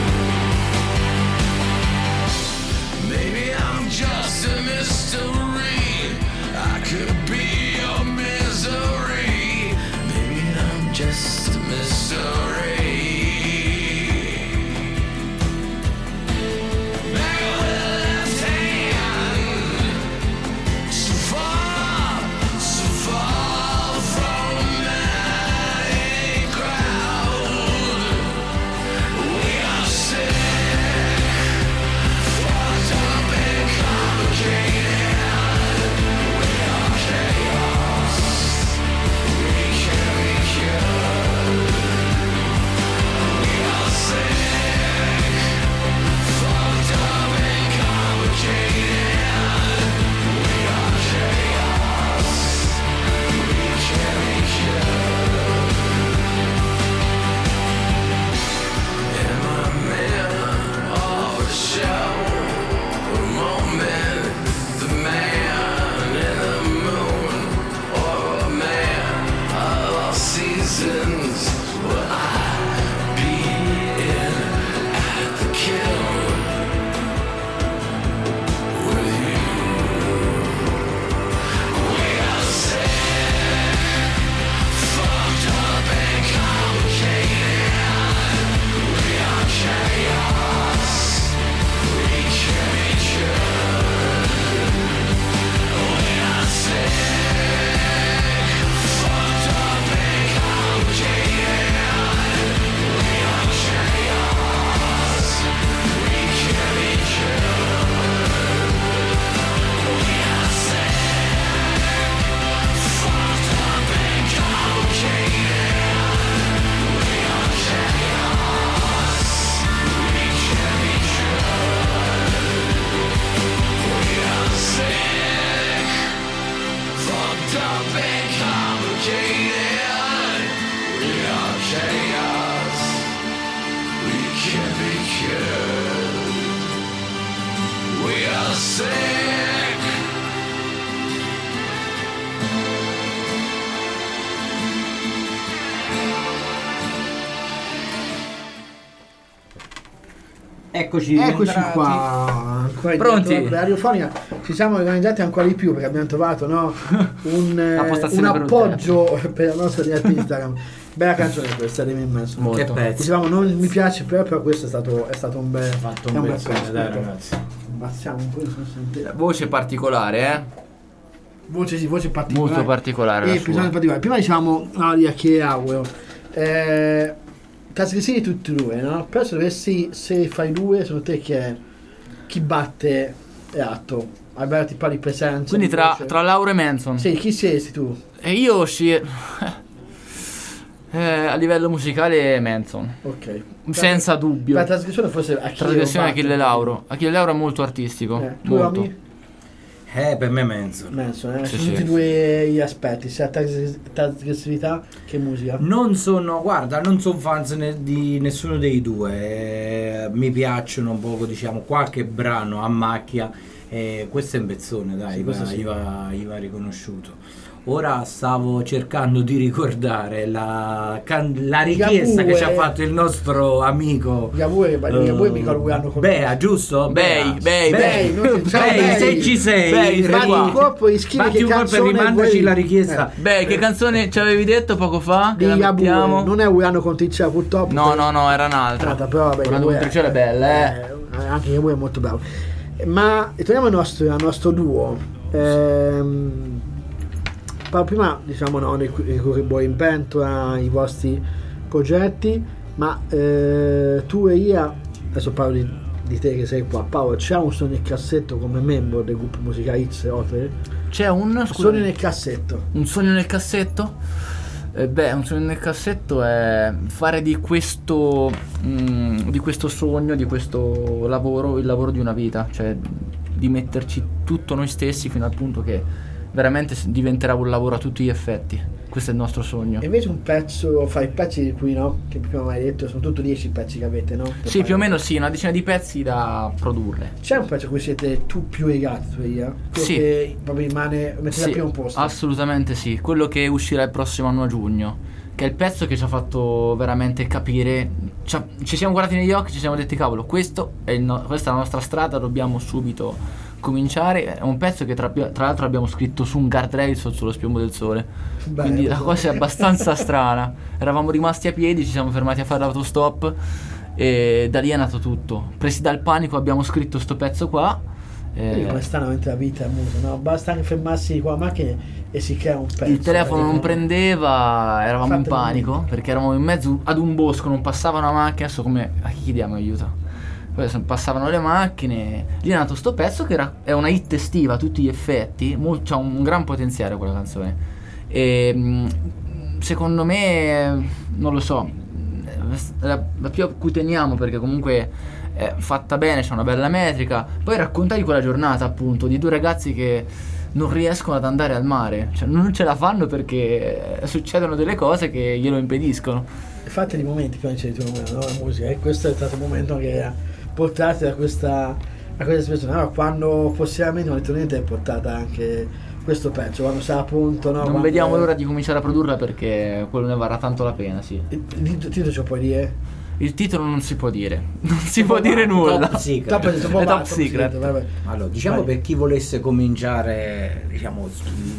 Maybe I'm just a mystery. I could be your misery. Maybe I'm just a mystery. Back with the left hand. So far from the madding crowd. We are sick, fucked up and complicated. We are chaos. We can be cured. We are sick, fucked up and complicated. We are chaos. We can be cured. Am I a man of a show? A moment, the man in the moon, or a man of all seasons? Will I be in at the kiln with you? We are sick, fucked up and complicated. We are chaos. We can be cured. We are sick, fucked up and complicated. We are chaos. We can be cured. We are sick, fucked up and complicated. We are chaos. We can be cured. We are sick, fucked up and complicated. We are chaos. We can be cured. We are sick. Eccoci Eccoci qua, ancora Pronti? dietro la radiofonica. Ci siamo organizzati ancora di più perché abbiamo trovato, no, un postazione per un appoggio per la nostra diretta Instagram. Bella canzone questa di Marilyn Manson. Molto. Che pezzo. Dicevamo non mi piace però questo è stato un bel Fatto è un bel pezzo, pezzo, dai aspetta. ragazzi. Abbazziamo un po' di sentire. Voce particolare, Voce particolare. molto particolare la Episodio sua. particolare. Prima dicevamo Aria che auguro. Trasgressivi tutti e due, no? Però se fai due, secondo te chi batte Atto? Alberto, ti parli di presenza. Quindi di tra voce. Laura e Manson. Sì, chi sei tu? E io A livello musicale Manson. Ok. Senza dubbio. La trasgressione forse Achille Lauro. Achille Lauro è molto artistico. Tu molto. ami? Per me Manson. Sono Sì, tutti e sì. due gli aspetti, sia trasgressività che musica. Non sono fan di nessuno dei due. Mi piacciono un poco, diciamo, qualche brano a macchia. Questo è un pezzone, dai, Sì, questo sì. gli va riconosciuto. Ora stavo cercando di ricordare la richiesta che ci ha fatto il nostro amico Gabue mica lui hanno Bea, giusto? Bei, se ci sei, Bei, Batti un colpo e scrivi batti che un colpo e canzone rimandaci vuoi. la richiesta. Beh, che canzone ci avevi detto poco fa? Di Che la Gabue, mettiamo? non è Uiano con Tiziano purtroppo. No, era un'altra. Però vabbè, Una Gabue nutrizione bella, anche Gabue è molto bravo. Ma torniamo al nostro duo. Prima diciamo di Curiboi in pentola, i vostri progetti, ma tu e io, adesso parlo di te che sei qua, Paolo, c'è un sogno nel cassetto come membro del gruppo musicale X Otre? C'è un Sogno nel cassetto. Un sogno nel cassetto? Un sogno nel cassetto è fare di questo sogno, di questo lavoro, il lavoro di una vita, cioè di metterci tutto noi stessi fino al punto che veramente diventerà un lavoro a tutti gli effetti. Questo è il nostro sogno. E invece un pezzo, fai pezzi di cui che prima mi hai detto, sono tutti 10 pezzi che avete, no? Sì, più o meno sì, una decina di pezzi da produrre. C'è un pezzo a cui siete tu più legati, tu e io? Quello Sì. che proprio rimane, mettete al primo posto. Assolutamente sì, quello che uscirà il prossimo anno a giugno, che è il pezzo che ci ha fatto veramente capire, ci siamo guardati negli occhi, ci siamo detti cavolo, questa è la nostra strada, dobbiamo subito cominciare. È un pezzo che tra l'altro abbiamo scritto su un guardrail sullo spiombo del sole. Bello. Quindi la cosa è abbastanza strana. Eravamo rimasti a piedi, ci siamo fermati a fare l'autostop e da lì è nato tutto. Presi dal panico abbiamo scritto sto pezzo qua. Come sta veramente la vita a muso, no? Basta anche fermarsi con la macchina e si crea un pezzo. Il telefono non prendeva, eravamo in Fate panico momento. perché eravamo in mezzo ad un bosco, non passava una macchina, adesso come a chi chiediamo aiuto? Poi passavano le macchine, lì è nato sto pezzo che è una hit estiva a tutti gli effetti, c'ha un gran potenziale quella canzone e secondo me, non lo so, la più a cui teniamo perché comunque è fatta bene, c'è una bella metrica, poi racconta di quella giornata appunto, di due ragazzi che non riescono ad andare al mare, cioè non ce la fanno perché succedono delle cose che glielo impediscono. Fate di momenti che non c'è di tu, no? La musica, e questo è stato un momento che portati a questa situazione. Allora, quando possibilmente è portata anche questo pezzo, quando sarà pronto, no? Non vediamo l'ora di cominciare a produrla perché quello ne varrà tanto la pena, sì. Il titolo ce lo puoi dire? Il titolo non si può dire, non si può dire nulla. Top secret. È top secret. Allora, diciamo per chi volesse cominciare, diciamo,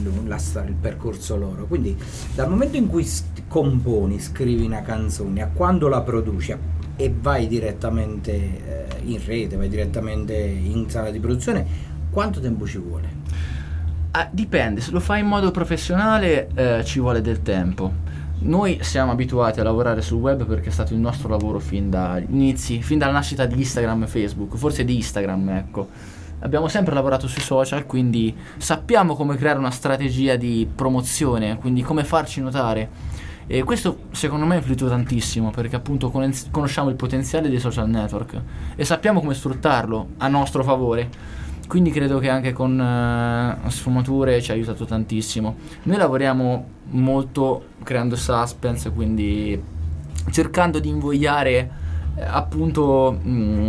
il percorso loro, quindi dal momento in cui componi, scrivi una canzone, a quando la produci e vai direttamente in rete, vai direttamente in sala di produzione, quanto tempo ci vuole? Dipende, se lo fai in modo professionale ci vuole del tempo. Noi siamo abituati a lavorare sul web perché è stato il nostro lavoro fin dagli inizi, fin dalla nascita di Instagram e Facebook, forse di Instagram, ecco. Abbiamo sempre lavorato sui social, quindi sappiamo come creare una strategia di promozione, quindi come farci notare. E questo secondo me è influito tantissimo perché appunto conosciamo il potenziale dei social network e sappiamo come sfruttarlo a nostro favore. Quindi credo che anche con Sfumature ci ha aiutato tantissimo. Noi lavoriamo molto creando suspense, quindi cercando di invogliare appunto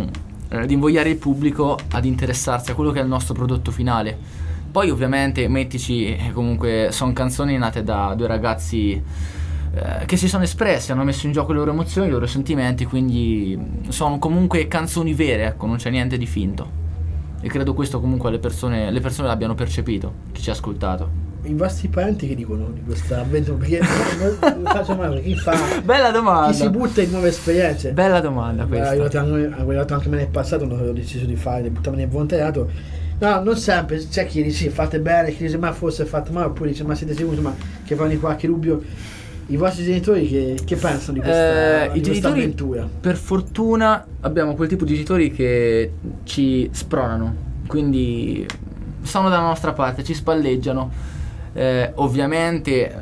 di invogliare il pubblico ad interessarsi a quello che è il nostro prodotto finale. Poi ovviamente mettici, comunque sono canzoni nate da due ragazzi che si sono espressi, hanno messo in gioco le loro emozioni, i loro sentimenti, quindi sono comunque canzoni vere, ecco, non c'è niente di finto. E credo questo comunque le persone l'abbiano percepito, chi ci ha ascoltato. I vostri parenti che dicono di questa avventura? Perché faccio male, chi fa? Bella domanda. Chi si butta in nuove esperienze? Bella domanda questa. Arrivato anche me nel passato, non avevo deciso di fare, di buttarmi nel volontariato. No, non sempre, c'è chi dice sì, fate bene, chi dice ma forse fate male, oppure dice ma siete sicuri, ma che fanno di qualche dubbio. I vostri genitori che pensano di questa avventura? Per fortuna abbiamo quel tipo di genitori che ci spronano, quindi sono dalla nostra parte, ci spalleggiano. Ovviamente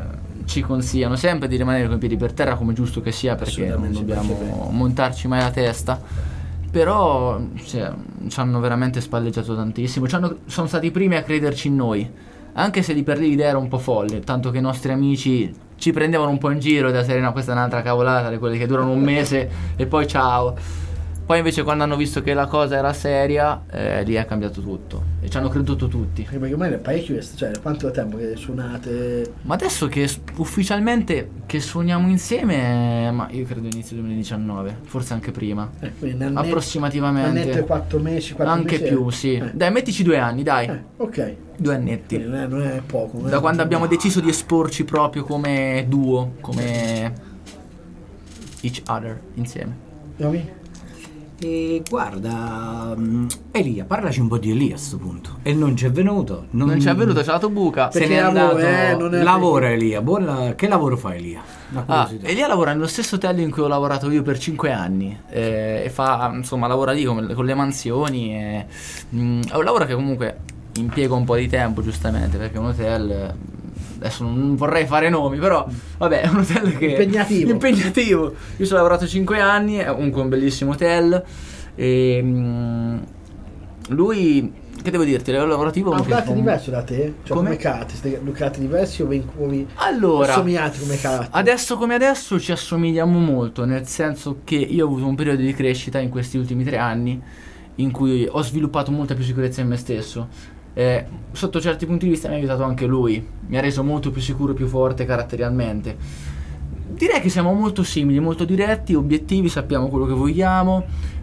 ci consigliano sempre di rimanere con i piedi per terra, come giusto che sia, perché non dobbiamo montarci mai la testa. Però cioè, ci hanno veramente spalleggiato tantissimo, sono stati i primi a crederci in noi, anche se lì per lì l'idea era un po' folle, tanto che i nostri amici ci prendevano un po' in giro da serie, no, questa è un'altra cavolata, di quelle che durano un mese e poi ciao. Poi invece quando hanno visto che la cosa era seria, lì è cambiato tutto e ci hanno creduto tutti. Perché ormai è parecchio, cioè quanto tempo che suonate? Ma adesso che ufficialmente che suoniamo insieme, ma io credo inizio 2019, forse anche prima. Approssimativamente. Un annetto e 4 mesi, 4 anche mesi. Più, sì. Dai, mettici 2 anni, dai. Ok. 2 annetti. Non è poco. Da quando abbiamo deciso di esporci proprio come duo, come each other, insieme. Yomi? E guarda, Elia, parlaci un po' di Elia a sto punto. E non ci è venuto. Non ci è venuto, c'è dato buca. Se n'è andato. Lavora Elia. Che lavoro fa Elia? Elia lavora nello stesso hotel in cui ho lavorato io per 5 anni. E fa, insomma, lavora lì con le mansioni. È un lavoro che comunque impiega un po' di tempo, giustamente, perché è un hotel. Adesso non vorrei fare nomi, però vabbè, è un hotel che impegnativo. Io ci ho lavorato 5 anni, è comunque un bellissimo hotel. E lui, che devo dirti, a livello lavorativo ha un carattere diverso da te? Cioè come carattere? Carattere diversi o allora, assomigliati come carattere? Adesso come adesso ci assomigliamo molto, nel senso che io ho avuto un periodo di crescita in questi ultimi 3 anni in cui ho sviluppato molta più sicurezza in me stesso. Sotto certi punti di vista mi ha aiutato anche lui, mi ha reso molto più sicuro e più forte caratterialmente. Direi che siamo molto simili, molto diretti, obiettivi, sappiamo quello che vogliamo,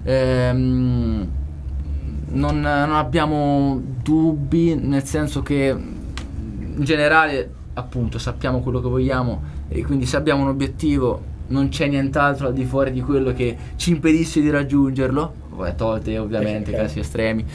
non abbiamo dubbi, nel senso che in generale appunto sappiamo quello che vogliamo e quindi se abbiamo un obiettivo non c'è nient'altro al di fuori di quello che ci impedisce di raggiungerlo, tolte ovviamente i casi estremi.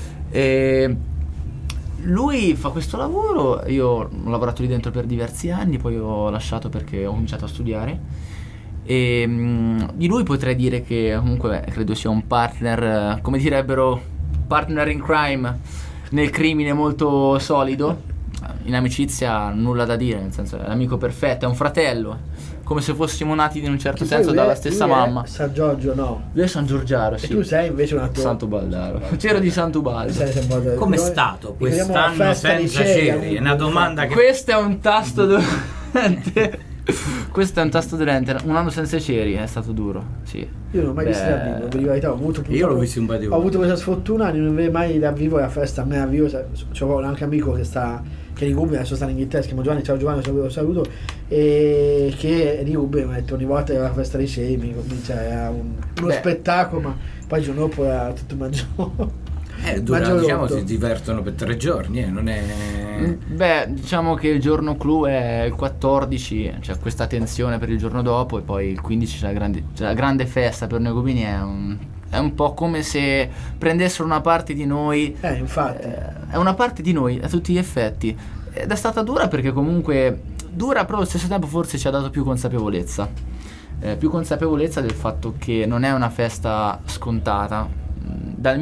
Lui fa questo lavoro, io ho lavorato lì dentro per diversi anni, poi ho lasciato perché ho cominciato a studiare e di lui potrei dire che comunque credo sia un partner, come direbbero, partner in crime, nel crimine molto solido. In amicizia nulla da dire, nel senso è l'amico perfetto, è un fratello, come se fossimo nati in un certo senso dalla stessa mamma. San Giorgio no? Lui è San Giorgiaro, sì. E tu sei invece un attore Sant'Ubaldaro. C'ero di Sant'Ubaldo. Com'è stato quest'anno senza Ceri? È una domanda che... Questo è un tasto dolente. Questo è un tasto dolente. Un anno senza Ceri è stato duro, sì. Io non ho mai visto dal vivo, per la verità, io l'ho visto un paio di volte. Ho avuto questa sfortuna di non vedere mai dal vivo la festa. A me dal vivo c'ho anche un amico che è di Ubbia, adesso sta in Inghilterra, si chiama Giovanni, ciao Giovanni, lo saluto, e che è di Ubbia, mi ha detto ogni volta che la festa dei Ceri mi comincia, era uno spettacolo, ma poi il giorno dopo era tutto mangiato. Diciamo si divertono per 3 giorni, non è... Beh, diciamo che il giorno clou è il 14, c'è questa tensione per il giorno dopo, e poi il 15 c'è la grande festa per noi cubini, è un po' come se prendessero una parte di noi. Infatti. È una parte di noi a tutti gli effetti. Ed è stata dura perché comunque dura, però allo stesso tempo forse ci ha dato più consapevolezza. Più consapevolezza del fatto che non è una festa scontata. Dal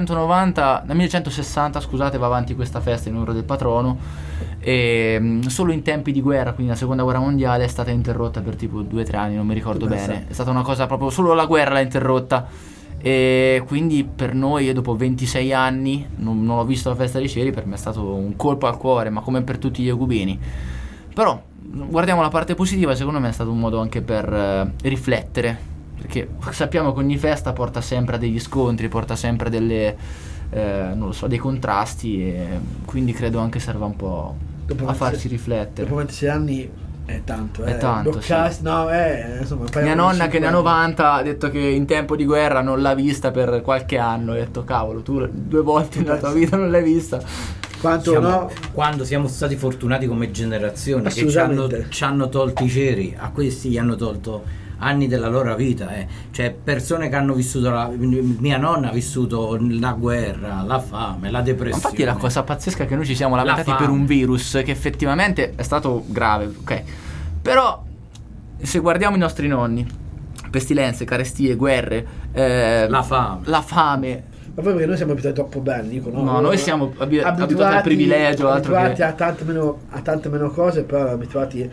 1160, scusate, va avanti questa festa in onore del patrono, e solo in tempi di guerra, quindi la seconda guerra mondiale, è stata interrotta per tipo 2 o 3 anni, non mi ricordo bene. È stata una cosa proprio, solo la guerra l'ha interrotta, e quindi per noi dopo 26 anni non ho visto la festa dei Ceri, per me è stato un colpo al cuore, ma come per tutti gli ecubini. Però guardiamo la parte positiva, secondo me è stato un modo anche per riflettere, perché sappiamo che ogni festa porta sempre a degli scontri, porta sempre delle dei contrasti, e quindi credo anche serva un po' a farci riflettere. Dopo 26 anni è tanto, è tanto, sì. Insomma, mia nonna che ne ha 90 ha detto che in tempo di guerra non l'ha vista per qualche anno, ha detto cavolo, tu 2 volte nella tua vita non l'hai vista. Quando siamo stati fortunati come generazione, che ci hanno tolto i Ceri, a questi gli hanno tolto anni della loro vita, cioè persone che hanno vissuto mia nonna ha vissuto la guerra, la fame, la depressione. Infatti la cosa pazzesca è che noi ci siamo lamentati per un virus che effettivamente è stato grave, ok? Però se guardiamo i nostri nonni, pestilenze, carestie, guerre, la fame. Ma poi perché noi siamo abituati troppo bene, dico, no? No, noi siamo abituati al privilegio, abituati a tante meno cose, però abituati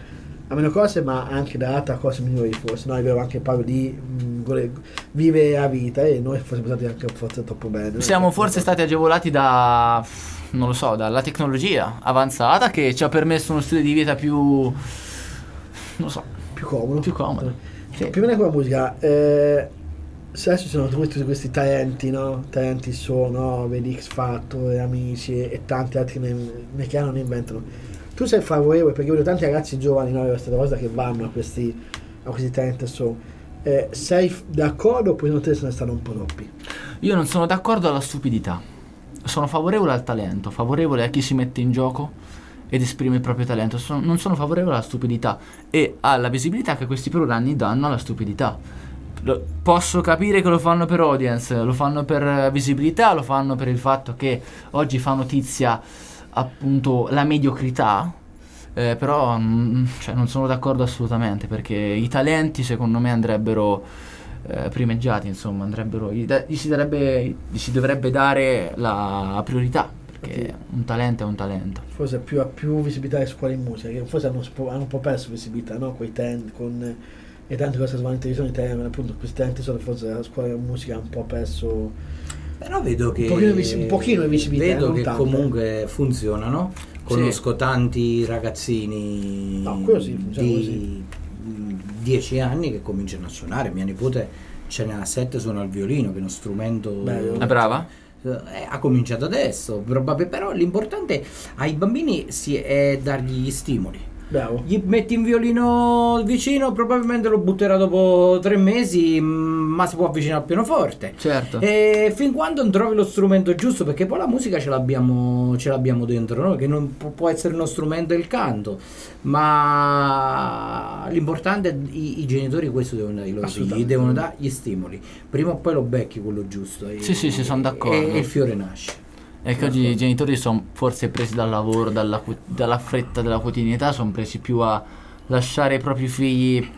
a meno cose, ma anche data a cose migliori forse. Noi avevamo anche parlo di vive a vita, e noi siamo stati anche forse troppo bene. Siamo forse stati agevolati da, non lo so, dalla tecnologia avanzata che ci ha permesso uno stile di vita più, non lo so, più comodo. Sì. Prima di quella musica, adesso ci sono tutti questi talenti, no? Talenti sono, vedi X Factor, Amici e tanti altri che ne inventano. Tu sei favorevole, perché vedo tanti ragazzi giovani, no, questa cosa, che vanno a questi talent show. Sei d'accordo oppure non te se ne stanno un po' troppi? Io non sono d'accordo alla stupidità. Sono favorevole al talento, favorevole a chi si mette in gioco ed esprime il proprio talento. Non sono favorevole alla stupidità e alla visibilità che questi programmi danno alla stupidità. Posso capire che lo fanno per audience, lo fanno per visibilità, lo fanno per il fatto che oggi fa notizia appunto la mediocrità, però cioè, non sono d'accordo assolutamente, perché i talenti secondo me andrebbero primeggiati, insomma, gli si dovrebbe dare la priorità, perché un talento è un talento. Forse ha più visibilità le scuole in musica, che forse hanno un po' perso visibilità, no? Quei talent e tante cose che vanno in televisione, appunto questi talenti sono, forse la scuola di musica ha un po' perso. Però vedo che un pochino di visibilità, vedo che tanto. Comunque funzionano. Conosco tanti ragazzini di 10 anni che cominciano a suonare. Mia nipote ce n'ha 7, suona il violino, che è uno strumento. È brava? Ha cominciato adesso, però l'importante ai bambini è dargli gli stimoli. Bravo. Gli metti un violino vicino, probabilmente lo butterà dopo 3 mesi, ma si può avvicinare al pianoforte. Certo. E fin quando non trovi lo strumento giusto, perché poi la musica ce l'abbiamo dentro, no? Che non può essere uno strumento il canto, ma l'importante è i genitori questo devono dare, gli devono dare gli stimoli. Prima o poi lo becchi quello giusto. Sì, sono d'accordo. E il fiore nasce. È che oggi i genitori sono forse presi dal lavoro, dalla fretta della quotidianità, sono presi più a lasciare i propri figli,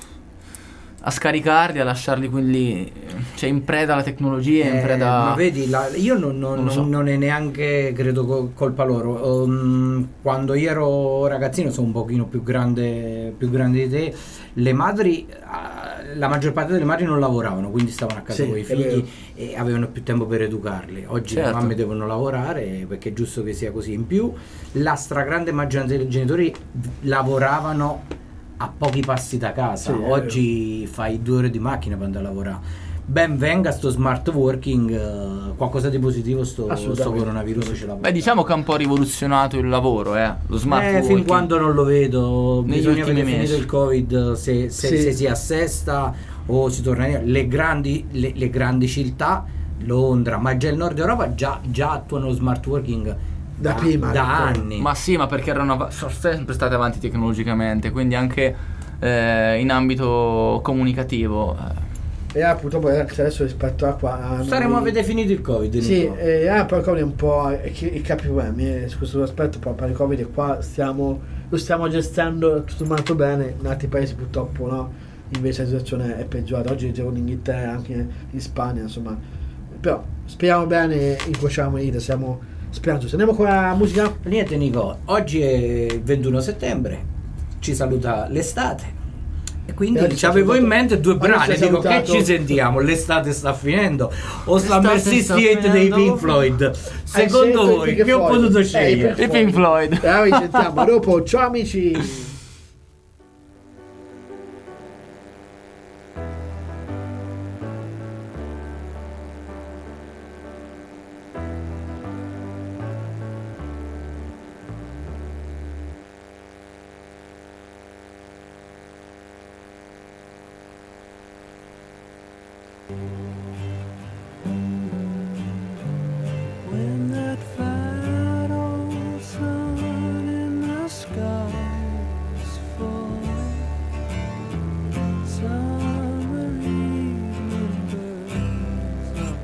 a scaricarli, a lasciarli quelli, cioè in preda alla tecnologia, in preda. Ma vedi, io non è neanche, credo, colpa loro. Quando io ero ragazzino, sono un pochino più grande di te, le madri, la maggior parte delle madri non lavoravano, quindi stavano a casa con i figli e avevano più tempo per educarli. Oggi le mamme devono lavorare, perché è giusto che sia così. In più, la stragrande maggioranza dei genitori lavoravano a pochi passi da casa. Oggi fai 2 ore di macchina per andare a lavorare. Ben venga sto smart working, qualcosa di positivo sto coronavirus ce l'ha. Beh, diciamo che ha un po' rivoluzionato il lavoro, lo smart working. Fin quando non lo vedo, bisogna vedere finito il mesi. Covid, se si assesta o si torna le grandi città, Londra, ma già il nord Europa già attuano lo smart working da anni. Ma sì, ma perché sono sempre state avanti tecnologicamente, quindi anche in ambito comunicativo. E purtroppo adesso rispetto a qua staremo a vedere finito il Covid. Sì, poi il Covid è un po' i capi problemi su questo aspetto. Per il Covid qua lo stiamo gestendo tutto molto bene. In altri paesi purtroppo no, invece la situazione è peggiorata. Oggi leggevo in Inghilterra, anche in Spagna, insomma. Però speriamo bene, incrociamo le dita, siamo speranzosi. Andiamo con la musica? Niente Nico, oggi è il 21 settembre, ci saluta l'estate. E quindi avevo in mente 2 brani, dico che ci sentiamo, l'estate sta finendo o sta Mercy Street dei Pink Floyd? Secondo voi che ho potuto scegliere? I Pink Floyd. Ci sentiamo dopo, ciao amici. When that fat old sun in the sky is full, summer evening birds are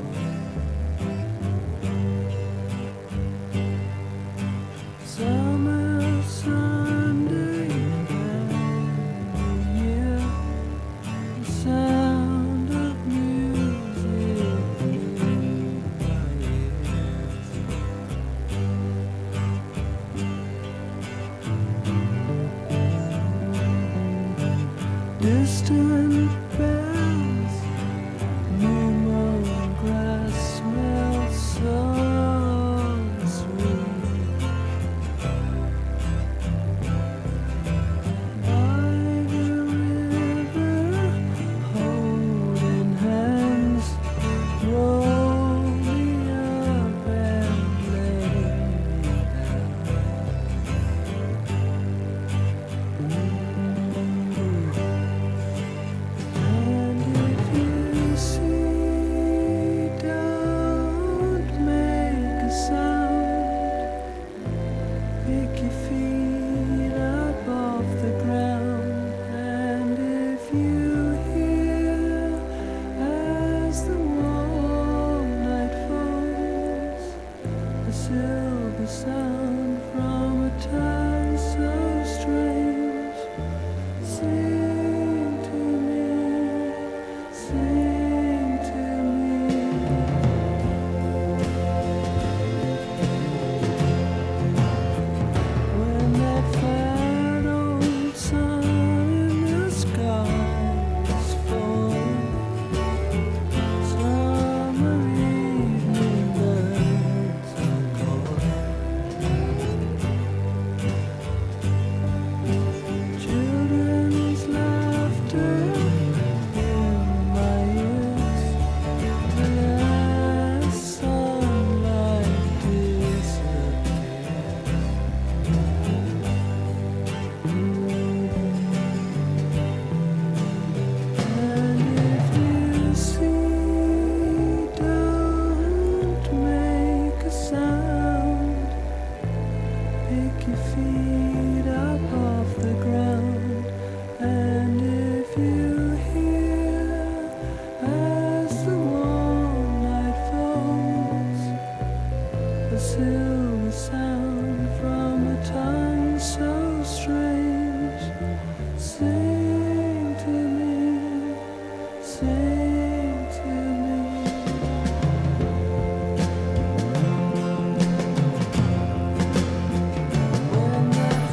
calling, summer Sunday down, yeah, the sound of music. Pick your feet up off the ground, and if you hear as the warm night falls, a silver sound from a time so strange, sing to me, sing to me. When that fat old sun in the skies falls, summer evening birds are calling. Children's laughter in my ears, as sunlight disappears. And if you see, don't make a sound. Pick your feet up off the ground, and if you hear as the warm night falls, a silver sound from a tongue so strange, sing to me, sing to me. When that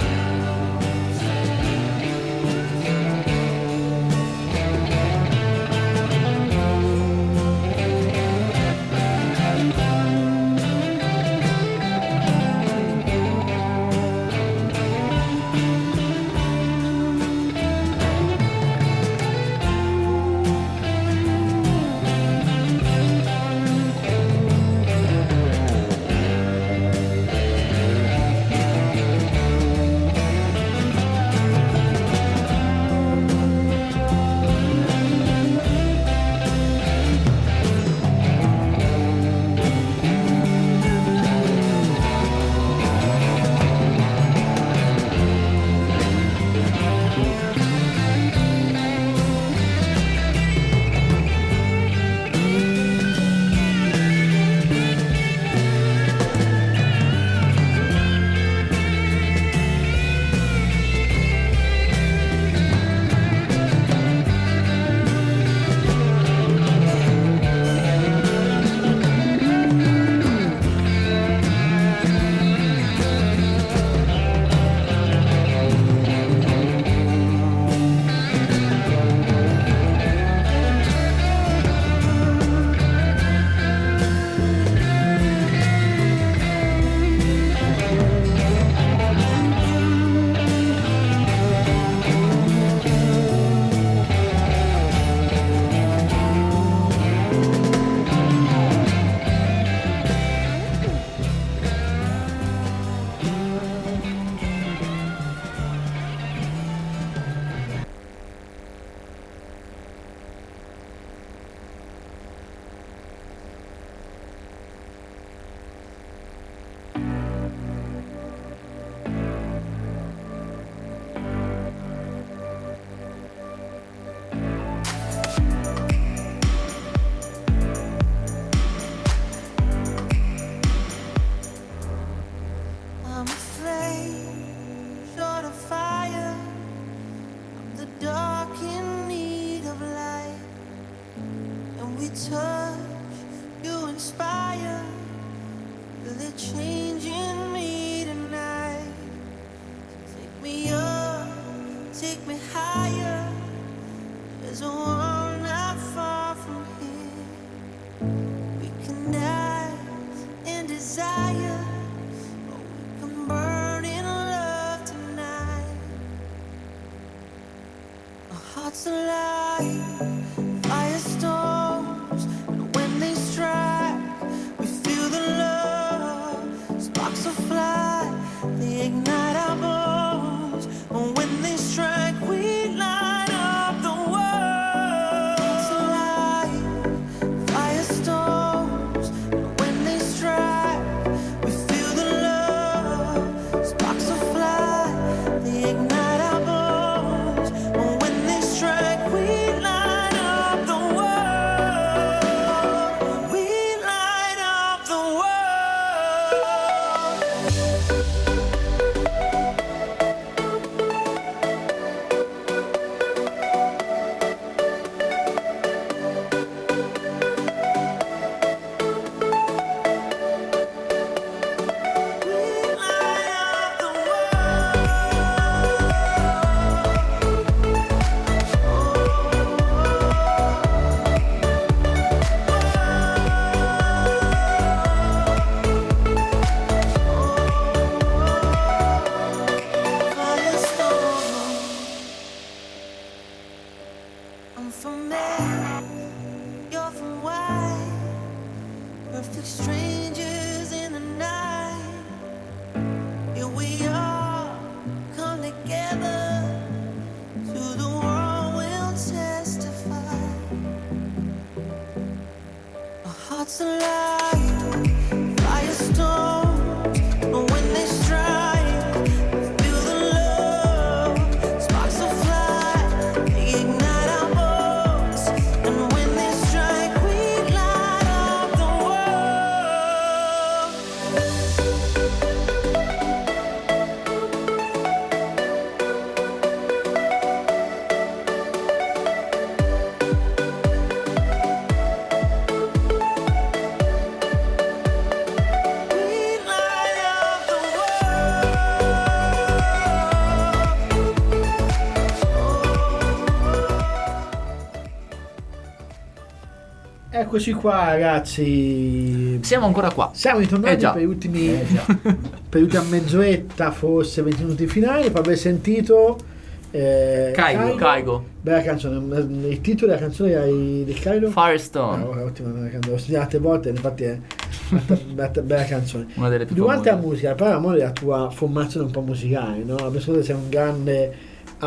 I'm afraid, short of fire, I'm the dark in need of light. And we touch, you inspire, feel it changing me tonight. Take me up, take me higher, there's a world not far from here. We can dance in desire, burn in love tonight. Our hearts alive, firestorms, and when they strike, we feel the love. Sparks will fly, they ignite our bones. And when they strike, we light up the world. Hearts alive, firestorms, and when they strike, we feel the love. Eccoci qua ragazzi. Siamo ancora qua. Siamo ritornati già. per gli ultimi per l'ultima mezz'oretta, forse 20 minuti finali. Per aver sentito Caigo. Bella canzone. Il titolo della canzone era del Caigo? Firestone. Ottima canzone. L'ho studiata tante volte, infatti è bella canzone. Una delle più Durante famose. la musica, parliamo della tua formazione un po' musicale, no? Penso che sei un grande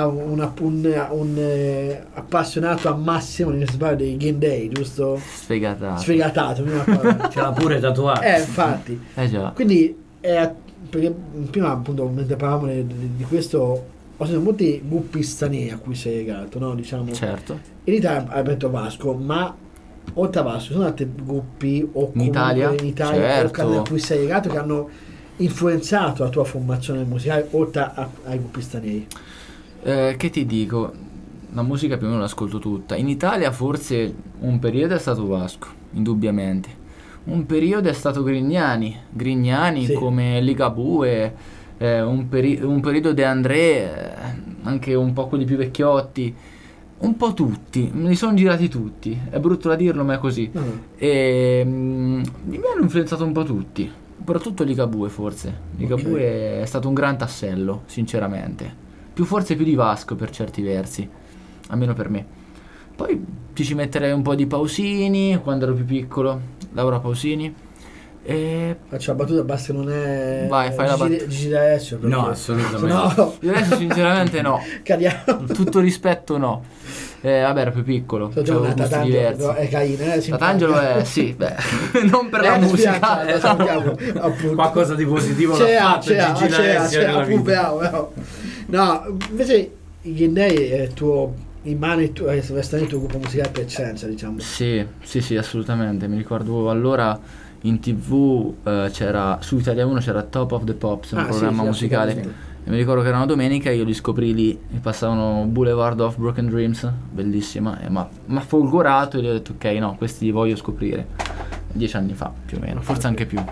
un appassionato al massimo, non mi sbaglio, dei Green Day, giusto? Sfegatato, prima parola. Ce l'ha pure tatuato. Infatti. Già. Quindi perché prima appunto mentre parlavamo di questo ho sentito molti gruppi stranieri a cui sei legato, no? Diciamo. Certo. In Italia hai detto Vasco, ma oltre a Vasco sono altri gruppi o In Italia, certo. o a cui sei legato che hanno influenzato la tua formazione musicale oltre ai gruppi stranieri? Che ti dico, la musica più o meno l'ascolto tutta. In Italia forse un periodo è stato Vasco, indubbiamente. Un periodo è stato Grignani sì. Come Ligabue, un periodo De André, anche un po' quelli più vecchiotti, un po' tutti, me li sono girati tutti, è brutto da dirlo ma è così. E mi hanno influenzato un po' tutti, soprattutto Ligabue forse. Ligabue è stato un gran tassello, sinceramente. Forse più di Vasco per certi versi, almeno per me. Poi ci metterei un po' di Pausini quando ero più piccolo, Laura Pausini. Faccio la battuta, basta che non è. Vai, fai la battuta. Gigi D'Alessio. No, assolutamente. No. Io adesso sinceramente no. Cadiamo. Tutto rispetto no. Vabbè, ero più piccolo, c'avevo gusti diversi. È carina, Tatangelo è, sì, beh, non per la musica. Qualcosa di positivo l'ha fatto Gigi D'Alessio nella vita. No, invece i Green Day è tuo in mano, è stato il tuo gruppo musicale per eccellenza, diciamo. Sì, assolutamente. Mi ricordo allora in TV c'era su Italia 1 c'era Top of the Pops, un programma musicale. E mi ricordo che era una domenica, io li scoprì lì e passavano Boulevard of Broken Dreams, bellissima, ma folgorato, e gli ho detto ok, no, questi li voglio scoprire. 10 anni fa più o meno, forse anche più.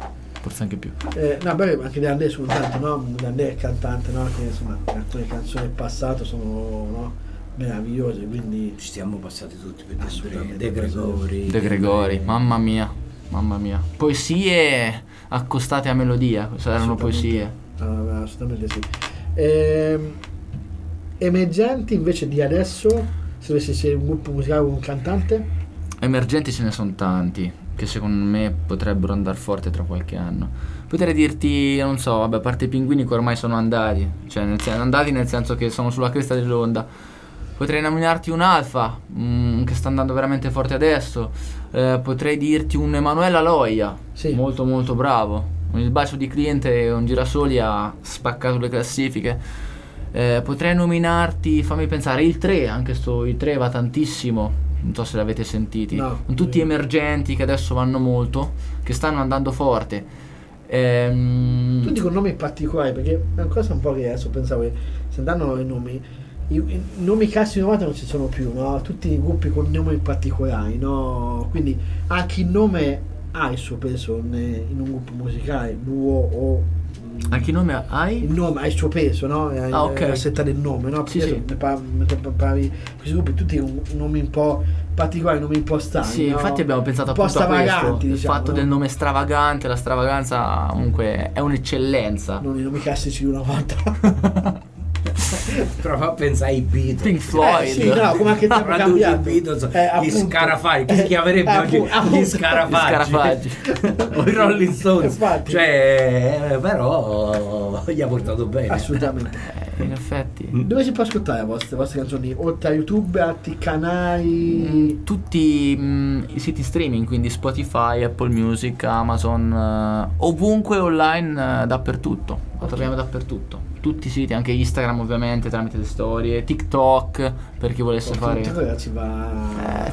No, beh, anche De André sono tanto, no? De André è cantante, no? Che insomma alcune canzoni del passato sono, no? Meravigliose, quindi ci siamo passati tutti per assolutamente. De Gregori, mamma mia. Poesie accostate a melodia, queste erano poesie. Assolutamente sì. Emergenti invece di adesso, se dovessi essere un gruppo musicale o un cantante? Emergenti ce ne sono tanti che secondo me potrebbero andare forte tra qualche anno. Potrei dirti, non so, vabbè, a parte i Pinguini che ormai sono andati, cioè andati nel senso che sono sulla cresta dell'onda. Potrei nominarti un Alfa che sta andando veramente forte adesso. Potrei dirti un Emanuele Aloia, sì. Molto molto bravo. Con il bacio di cliente e un girasoli ha spaccato le classifiche. Potrei nominarti, fammi pensare, il 3, anche il 3 va tantissimo. Non so se l'avete sentiti. No. Sono tutti emergenti che adesso vanno molto, che stanno andando forte. Tutti con nomi particolari, perché è una cosa un po' che adesso pensavo che se andando i nomi, i nomi classici 90 non ci sono più, no? Tutti i gruppi con nomi particolari, no? Quindi anche il nome ha il suo peso in un gruppo musicale, duo o anche il nome hai? Il nome ha il suo peso, no? Ok. La setta del nome, no? Sì, sì. Parlavi questi gruppi tutti nomi un po' particolari, nomi un po' strani. Sì, no? infatti abbiamo pensato appunto a questo, diciamo, il fatto del nome stravagante, la stravaganza comunque è un'eccellenza. Non i nomi classici di una volta. Prova a pensare ai Beatles, Pink Floyd, sì, no, come anche tempo cambiato. Beatles, gli Scarafaggi, che si chiamerebbe oggi gli Scarafaggi o i Rolling Stones, cioè però gli ha portato bene, assolutamente. In effetti. Dove si può ascoltare le vostre canzoni? Oltre a YouTube, altri canali? Tutti i siti streaming, quindi Spotify, Apple Music, Amazon, ovunque online, dappertutto. La troviamo dappertutto. Tutti i siti, anche Instagram ovviamente tramite le storie, TikTok per chi volesse fare. TikTok ragazzi va.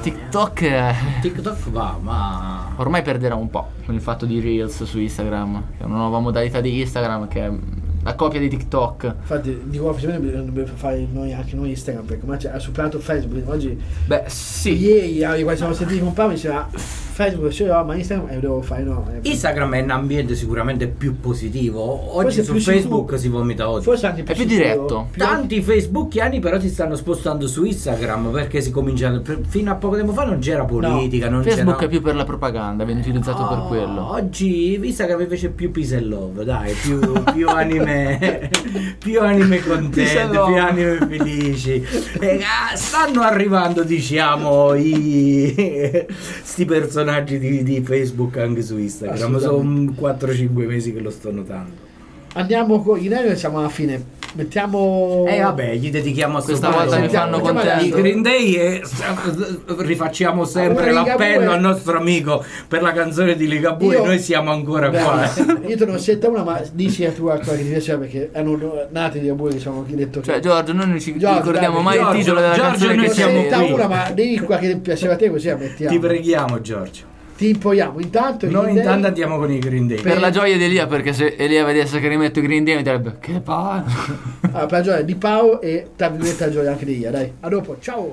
TikTok va, ma ormai perderà un po' con il fatto di Reels su Instagram, che è una nuova modalità di Instagram che è la copia di TikTok. Infatti dico dobbiamo fare anche noi Instagram, perché ormai ha superato Facebook. Oggi sì. Ieri quando siamo sentiti con Paolo diceva Facebook ce l'ho, ma Instagram devo fare Instagram è un ambiente sicuramente più positivo. Oggi Forse su più Facebook sicuro. si vomita oggi. Forse anche È più sicuro, diretto. Tanti facebookiani però si stanno spostando su Instagram perché si comincia. Fino a poco tempo fa non c'era politica, non Facebook c'era. è più per la propaganda, viene utilizzato per quello. Oggi Instagram invece è più peace and love, dai, più anime, più anime Peace and contente, love. più anime felici. Stanno arrivando, diciamo, sti personaggi di Facebook anche su Instagram. Sono 4-5 mesi che lo sto notando. Andiamo con gli Nero e siamo alla fine. Mettiamo. Vabbè, gli dedichiamo a Questa sto volta mi pezzo. fanno Mettiamo contento. I Green Day rifacciamo sempre Allora, l'appello Ligabue- al nostro amico per la canzone di Ligabue. Io- Noi siamo ancora qua. Io te ne ho scelta una, ma dici a tua quella che ti piaceva perché erano nati di Ligabue che ci hanno detto che. Cioè Giorgio, noi non ci Giorgio, ricordiamo dai, mai Giorgio, il titolo della Giorgio, canzone noi che Ne ho siamo scelta qui. una, ma devi qua che ti piaceva a te così la mettiamo. Ti preghiamo, Giorgio. Ti impoiamo. Intanto i Noi Green Day- intanto andiamo con i Green Day. per la gioia di Elia, perché se Elia vedesse che rimetto i Green Day mi direbbe che palle. per la gioia di Paolo e tra virgolette la gioia anche di Ia. Dai, a dopo, ciao.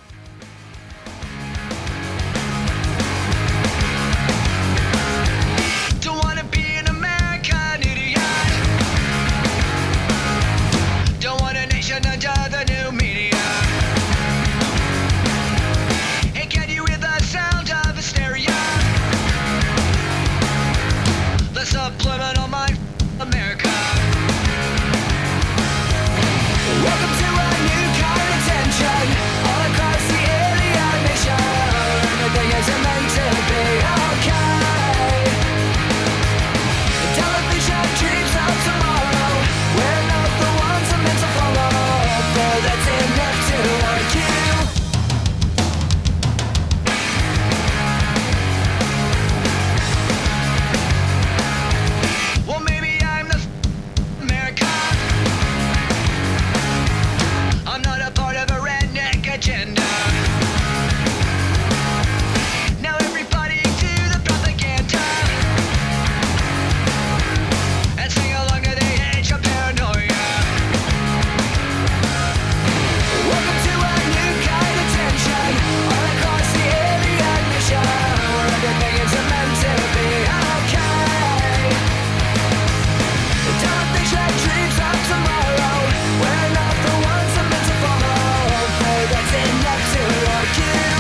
Don't wanna be an American idiot. Don't want a nation under the new media. Hey, can you hear the sound of hysteria? The subliminal mind, America. Welcome to a new kind of tension all across the alien nation. Everything isn't meant to be okay. Television dreams of tomorrow. We're not the ones I'm meant to follow. Though that's enough to argue. Well, maybe I'm the America. I'm not a part of a redneck agenda. Now everybody to the propaganda and sing along to the age of paranoia. Welcome to a new kind of tension all across the alien mission, where everything is meant to be okay. The television dreams of tomorrow. We're not the ones I'm meant to follow. Though that's enough to argue.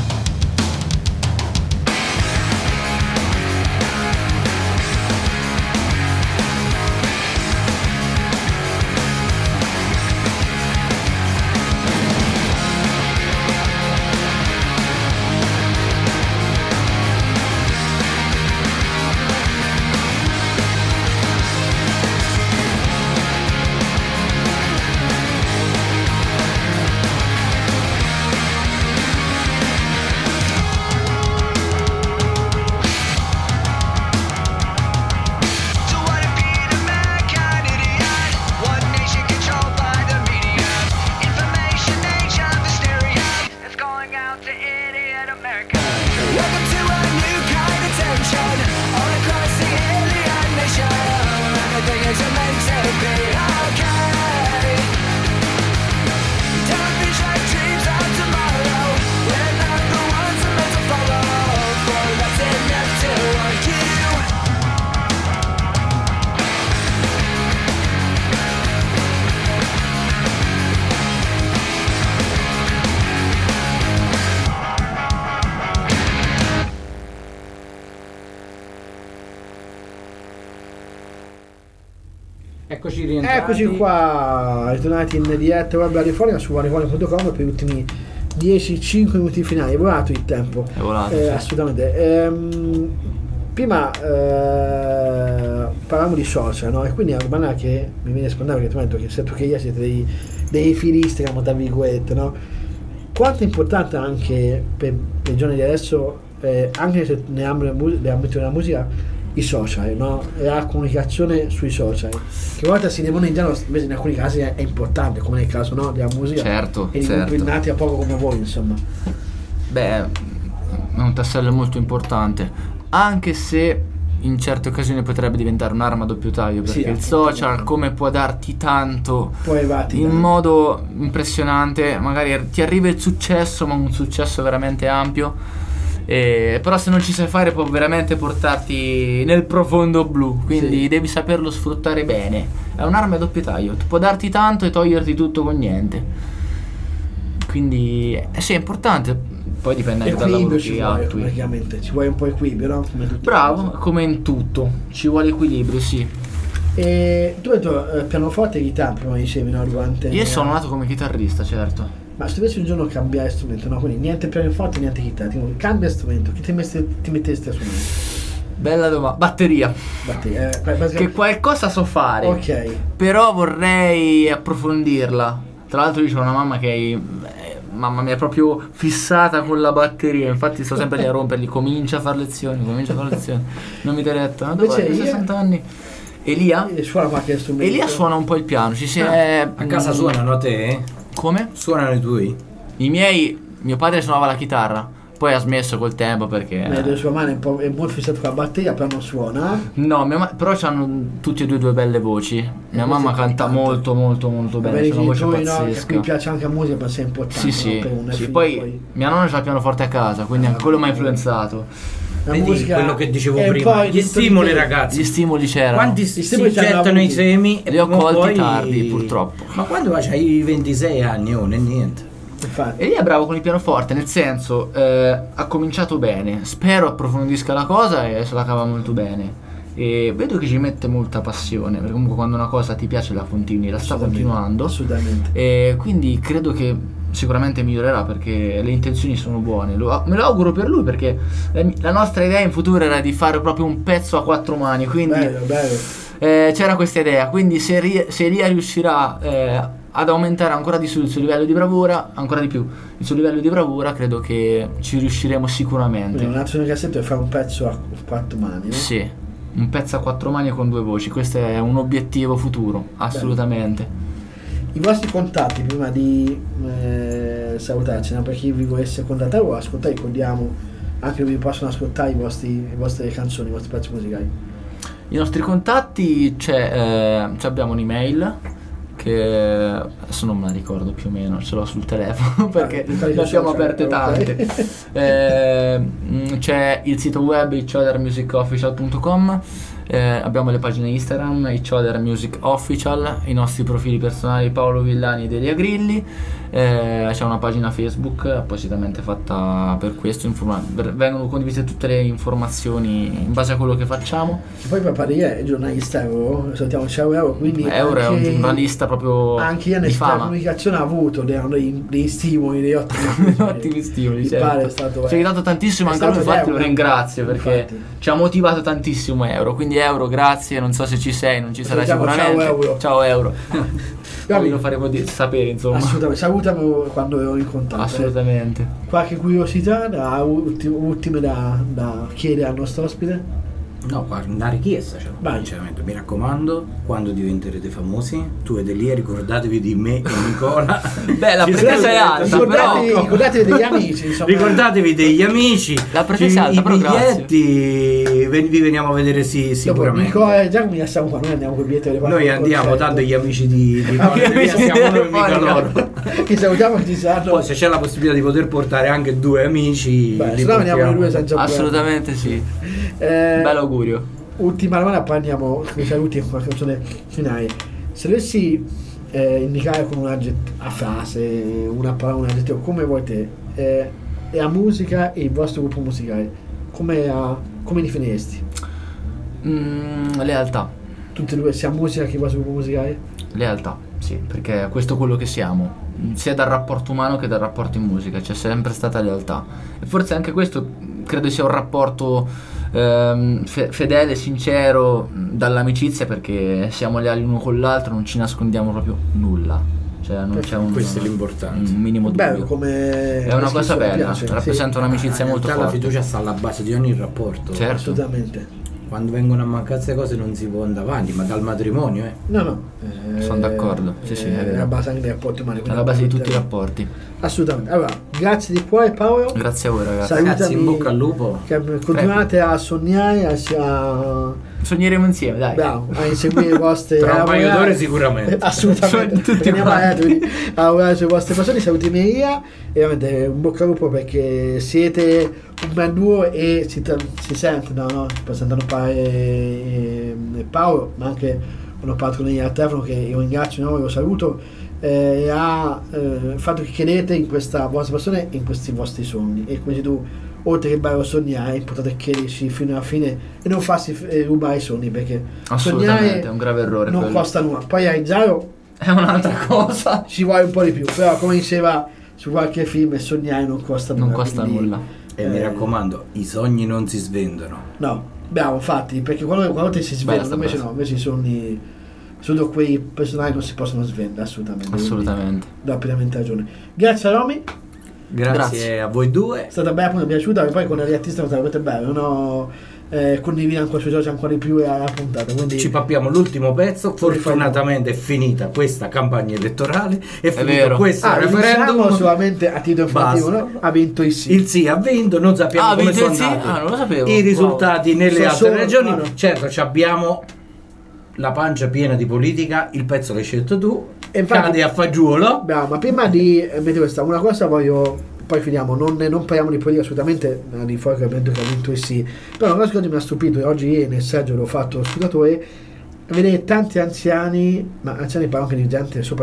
Don't wanna be an American idiot. One nation controlled by the media. Information age of hysteria. It's going out to idiot America. Welcome to a new kind of tension all across the alien nation. Everything is meant to be okay. Television dreams of tomorrow. We're not the ones I'm meant to follow. For that's enough to argue. Eccoci rientrati. Eccoci qua, ritornati in diretta web radiofonica su vanivone.com per gli ultimi 10-5 minuti finali. È volato il tempo. È volato, sì. Assolutamente. Prima parlavamo di social, no? E quindi è una domanda che mi viene spontanea perché tu hai detto che se tu che io siete dei fili Instagram, tra virgolette, no? Quanto è importante anche per i giorni di adesso, anche se nell'ambito della musica, i social, no? La comunicazione sui social, che a volte si demonizzano, invece in alcuni casi è importante, come nel caso, no, della musica. Certo, e di certo. gruppi nati a poco come voi, insomma. Beh, è un tassello molto importante, anche se in certe occasioni potrebbe diventare un'arma a doppio taglio, perché Sì, il social, come può darti tanto Poi arrivati in modo impressionante, magari ti arriva il successo, ma un successo veramente ampio, Però se non ci sai fare può veramente portarti nel profondo blu, quindi devi saperlo sfruttare bene. È un'arma a doppio taglio, può darti tanto e toglierti tutto con niente, quindi sì, è importante. Poi dipende anche dal lavoro che attui. Praticamente ci vuole un po' equilibrio, no? Come tutte Bravo, come in tutto ci vuole equilibrio, sì. E tu hai detto pianoforte e chitarra prima dicevi, no? Durante Io sono nato come chitarrista, certo. Ma se dovessi un giorno cambiare strumento, no? Quindi niente pianoforte, niente chitarra, tipo, cambia strumento, chi ti metteresti a suonare? Bella domanda. Batteria. Che qualcosa so fare. Ok. Però vorrei approfondirla. Tra l'altro io ho una mamma che mamma mia, è proprio fissata con la batteria. Infatti sto sempre lì a rompergli. Comincia a fare lezioni. Non mi dai retta. Ma dove hai 60 anni? Elia? Suona qualche strumento. Elia suona un po' il piano. A casa suonano a te? Come? Suonano i tuoi? I miei. Mio padre suonava la chitarra. Poi ha smesso col tempo perché sua madre è molto fissata con la batteria, però non suona. No, però hanno tutti e due belle voci. Mia mamma canta molto bene, c'ha una voce pazzesca. Qui piace anche la musica, per sé è importante. Sì. Poi mia nonna c'ha il pianoforte a casa, quindi anche quello mi ha influenzato. La vedi musica, quello che dicevo prima, gli stimoli, ragazzi. Gli stimoli c'erano. Quanti si gettano i semi e li ho colti poi tardi, purtroppo. Ma quando hai 26 anni non è niente. E lì è bravo con il pianoforte, nel senso ha cominciato bene, spero approfondisca la cosa e se la cava molto bene. E vedo che ci mette molta passione, perché comunque quando una cosa ti piace la continui, la sta continuando. Assolutamente. E quindi credo che sicuramente migliorerà, perché le intenzioni sono buone. Me lo auguro per lui, perché la nostra idea in futuro era di fare proprio un pezzo a quattro mani, quindi bello. C'era questa idea, quindi se Elia riuscirà ad aumentare ancora di più il suo livello di bravura, ancora di più il suo livello di bravura, credo che ci riusciremo sicuramente. Un altro cassetto è fare un pezzo a quattro mani, no? Sì, un pezzo a quattro mani con due voci, questo è un obiettivo futuro, assolutamente. I vostri contatti prima di salutarci, no? Per chi vi volesse contattare o ascoltare, ricordiamo anche che vi possono ascoltare le vostre canzoni, i vostri pezzi musicali. I nostri contatti abbiamo un'email che adesso non me la ricordo più o meno, ce l'ho sul telefono perché ne abbiamo aperte tante. C'è il sito web iciodermusicofficial.com, abbiamo le pagine Instagram Icioder Music Official, i nostri profili personali Paolo Villani ed Elia Grilli, c'è una pagina Facebook appositamente fatta per questo, vengono condivise tutte le informazioni in base a quello che facciamo. E poi Paparia è giornalista Euro, salutiamo ciao Euro, quindi Euro è un giornalista proprio anche io di fama. La comunicazione ha avuto dei stimoli, dei ottimi stimoli, certo. È stato, ci ha aiutato tantissimo, anche lui, infatti lo ringrazio perché ci ha motivato tantissimo Euro, quindi Euro grazie, non so se ci sei, non ci sarai sicuramente. Ciao Euro. Poi lo faremo sapere, insomma. Assolutamente, salutami quando ero in contatto. Assolutamente. Qualche curiosità ultime da chiedere al nostro ospite? No, una richiesta ce l'ho, sinceramente. Mi raccomando, quando diventerete famosi, tu ed Elia ricordatevi di me e Nicola. Beh, la pretesa è alta, ricordatevi degli amici, insomma. Ricordatevi degli amici. La pretesa è alta, però biglietti vi veniamo a vedere sicuramente. Nicola e Giacomo mi lasciamo qua, noi andiamo con i biglietti. Noi andiamo, tanto gli amici di siamo noi, mica loro. Ti salutiamo e ti saluto. Poi se c'è la possibilità di poter portare anche due amici, se no veniamo noi due senza problemi. Assolutamente sì. Bello augurio. Ultima domanda, poi andiamo con i saluti con una canzone finale. Se dovessi indicare con una frase, una parola, un aggettivo, come vuoi te, la musica e il vostro gruppo musicale, come definiresti? Lealtà. Tutti e due, sia musica che il vostro gruppo musicale? Lealtà, sì, perché questo è quello che siamo, sia dal rapporto umano che dal rapporto in musica, c'è sempre stata lealtà. E forse anche questo credo sia un rapporto fedele, sincero, dall'amicizia, perché siamo leali l'uno con l'altro, non ci nascondiamo proprio nulla, cioè non c'è questo è l'importante, un minimo dubbio. È una cosa bella, rappresenta un'amicizia molto forte. La fiducia sta alla base di ogni rapporto. Certo. Assolutamente. Quando vengono a mancare queste cose non si può andare avanti, ma dal matrimonio No. Sono d'accordo. Sì, è la base anche dei rapporti umani. È la base di tutti i rapporti. Assolutamente. Allora, grazie di cuore Paolo. Grazie a voi ragazzi. Ragazzi, in bocca al lupo. Continuate a sognare, sogneremo insieme, dai. Bravo, a inseguire le vostre. Tra un paio d'ore sicuramente. Assolutamente. Tutti quanti. A lavorare sulle vostre passioni, saluti Meria e veramente un bocca al lupo perché siete un bel duo e si sente, no? Presentano e Paolo, ma anche uno patrocinio al telefono che io ringrazio, no? Lo saluto, ha il fatto che credete in questa vostra passione e in questi vostri sogni, e quindi tu, oltre che bello sognare, è importante crederci fino alla fine e non farsi rubare i sogni, perché sognare è un grave errore, non quello. costa nulla. Poi realizzarlo È un'altra cosa. ci vuole un po' di più, però come diceva su qualche film, sognare non costa nulla. Non costa quindi, nulla. E mi raccomando, i sogni non si svendono. No, bravo, infatti, perché quando te si svendono, invece no, invece i sogni, solo quei personaggi non si possono svendere, assolutamente. Assolutamente. Do pienamente ragione. Grazie a Romy, Grazie a voi due. è stata bella, mi è piaciuta, e poi con gli artisti è stata veramente bella, no? Condivide ancora sui social ancora di più la puntata, quindi Ci pappiamo l'ultimo pezzo. Fortunatamente è finita questa campagna elettorale, è finito vero. questo diciamo referendum. solamente a titolo informativo, Basta. no? Ha vinto il sì. Il sì ha vinto, non sappiamo come vinto sono il sì? andati Non lo sapevo. i risultati nelle Sono altre solo- regioni. no, no. Certo, ci abbiamo la pancia piena di politica, il pezzo l'hai scelto tu, E infatti- cade a fagiolo. Bravo, ma prima di mettere questa, una cosa voglio, poi finiamo, non parliamo di politica assolutamente, di fuori che ha vinto il sì, però una cosa che oggi mi ha stupito, e oggi nel Sergio l'ho fatto scrutatore, vedere tanti anziani, ma anziani parlo anche di gente sopra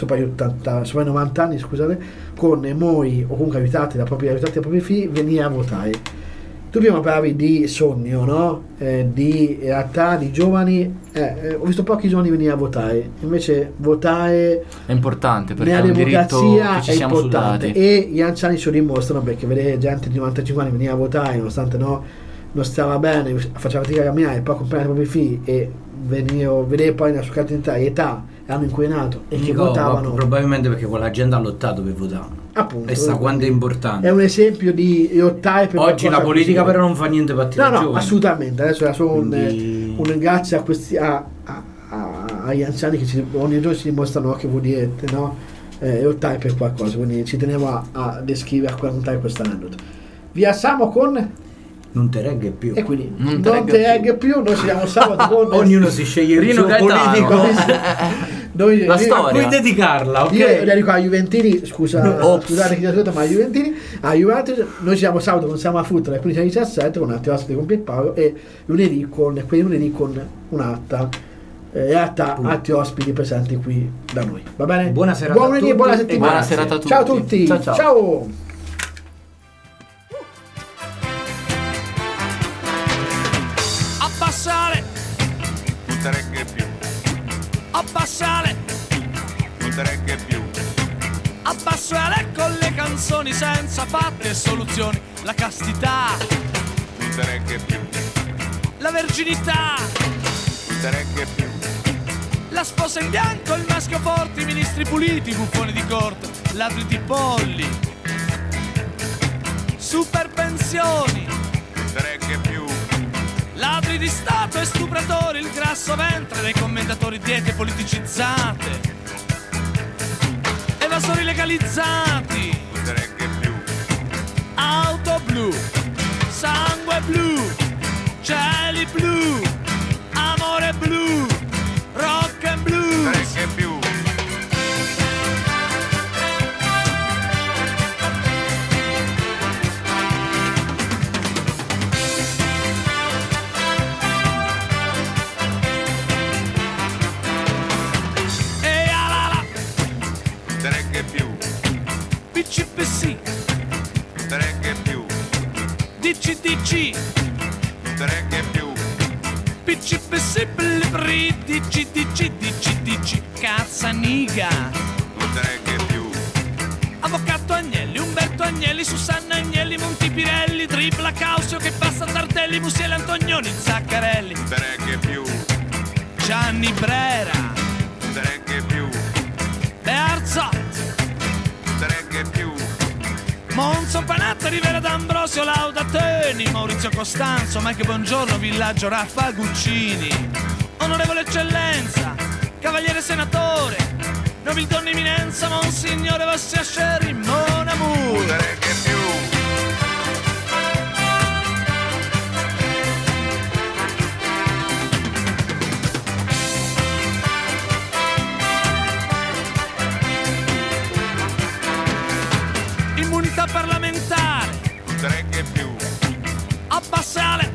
i 90 anni, scusate, con mogli o comunque aiutati dai propri figli, venire a votare. Tu prima parlavi di sogno, no? Di realtà, di giovani, ho visto pochi giovani venire a votare, invece votare È importante perché nella è un diritto democrazia che ci è siamo importante, sudati. e gli anziani ce lo dimostrano, perché vedere gente di 95 anni venire a votare nonostante non stava bene, faceva fatica a camminare, poi comprare i propri figli e vedere poi nella sua carta d'identità età, l'anno in cui è nato e che Dico, votavano, probabilmente perché quella gente ha lottato per votare appunto, e sa quanto è importante. è un esempio di lottare per Oggi la qualcosa politica così. però non fa niente per attirare No, i giovani. assolutamente, adesso era solo Quindi- un grazie a questi agli anziani che ogni giorno ci dimostrano che vuol dire, no? Lottare per qualcosa, quindi ci tenevo a descrivere, a raccontare questo aneddoto. Vi lasciamo con, Non te regge più. e quindi Non non te te regge più, noi ci siamo sabato con Ognuno si sceglie il Rino suo Gaetano. politico noi, La a storia. cui dedicarla, ok? Io le dico ai Juventini, Ops. scusate chi ascolta, ma ai Juventini, ai Juventus, noi ci siamo sabato con Siamo a Futuro alle 15:17 con altri ospiti con Pierpaolo, e lunedì con un'altra altri ospiti presenti qui da noi. Va bene? Buona serata Buon a lunedì e tutti buona e settimana. buona serata a tutti. Ciao a tutti. Ciao, ciao. Ciao. Abbassare, Non te regge più, abbassare, non te regge più, abbassare con le canzoni senza fatti e soluzioni. La castità, non te regge più, la verginità, non te regge più, la sposa in bianco, il maschio forte, i ministri puliti, i buffoni di corte, ladri di polli, super pensioni, non te regge più, ladri di Stato e stupratori, il grasso ventre dei commentatori, diete politicizzate, evasori legalizzati, non te regge più, auto blu, sangue blu, cieli blu, amore blu, rock and non te blues. regge più. E alala, Non te regge più, PCPC, non te regge più, DCDC, non te regge più, PCPC, blibri, DCDC, DCDC, cazzaniga, non te regge più, Avvocato Agnelli, Umberto Agnelli, Susanna Agnelli, Montipirelli, Tripla Causio, che passa Tardelli, Musiele Antonioni, Zaccarelli, non te regge più, Gianni Brera, non te regge più, Bearzot, non te regge più, Monzo Panatta, Rivera D'Ambrosio, Lauda Teni, Maurizio Costanzo, Mike Buongiorno, Villaggio Raffa Guccini, Onorevole Eccellenza, Cavaliere Senatore, Nobildonna Eminenza, Monsignore Vassia Sherry, Mon non Amour. te regge più. Immunità parlamentare, Non te regge più, laziale.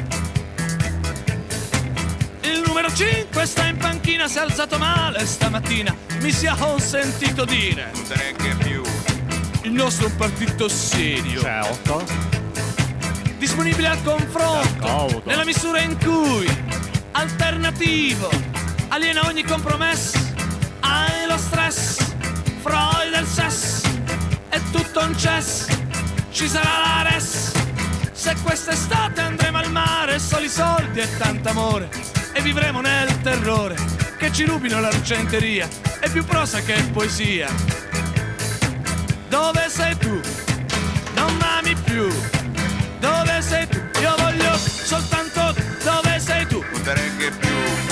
Il numero 5 sta in panchina, si è alzato male stamattina, mi sia consentito dire. Non neanche più. Il nostro è un partito serio, Certo. disponibile al confronto, D'accordo. nella misura in cui alternativo aliena ogni compromesso. Hai lo stress, Freud del sesso, è tutto un cess, ci sarà la res. Se quest'estate andremo al mare, soli soldi e tanto amore, e vivremo nel terrore che ci rubino l'argenteria, è più prosa che poesia. Dove sei tu? Non m'ami più. Dove sei tu? Io voglio soltanto dove sei tu. Non neanche più.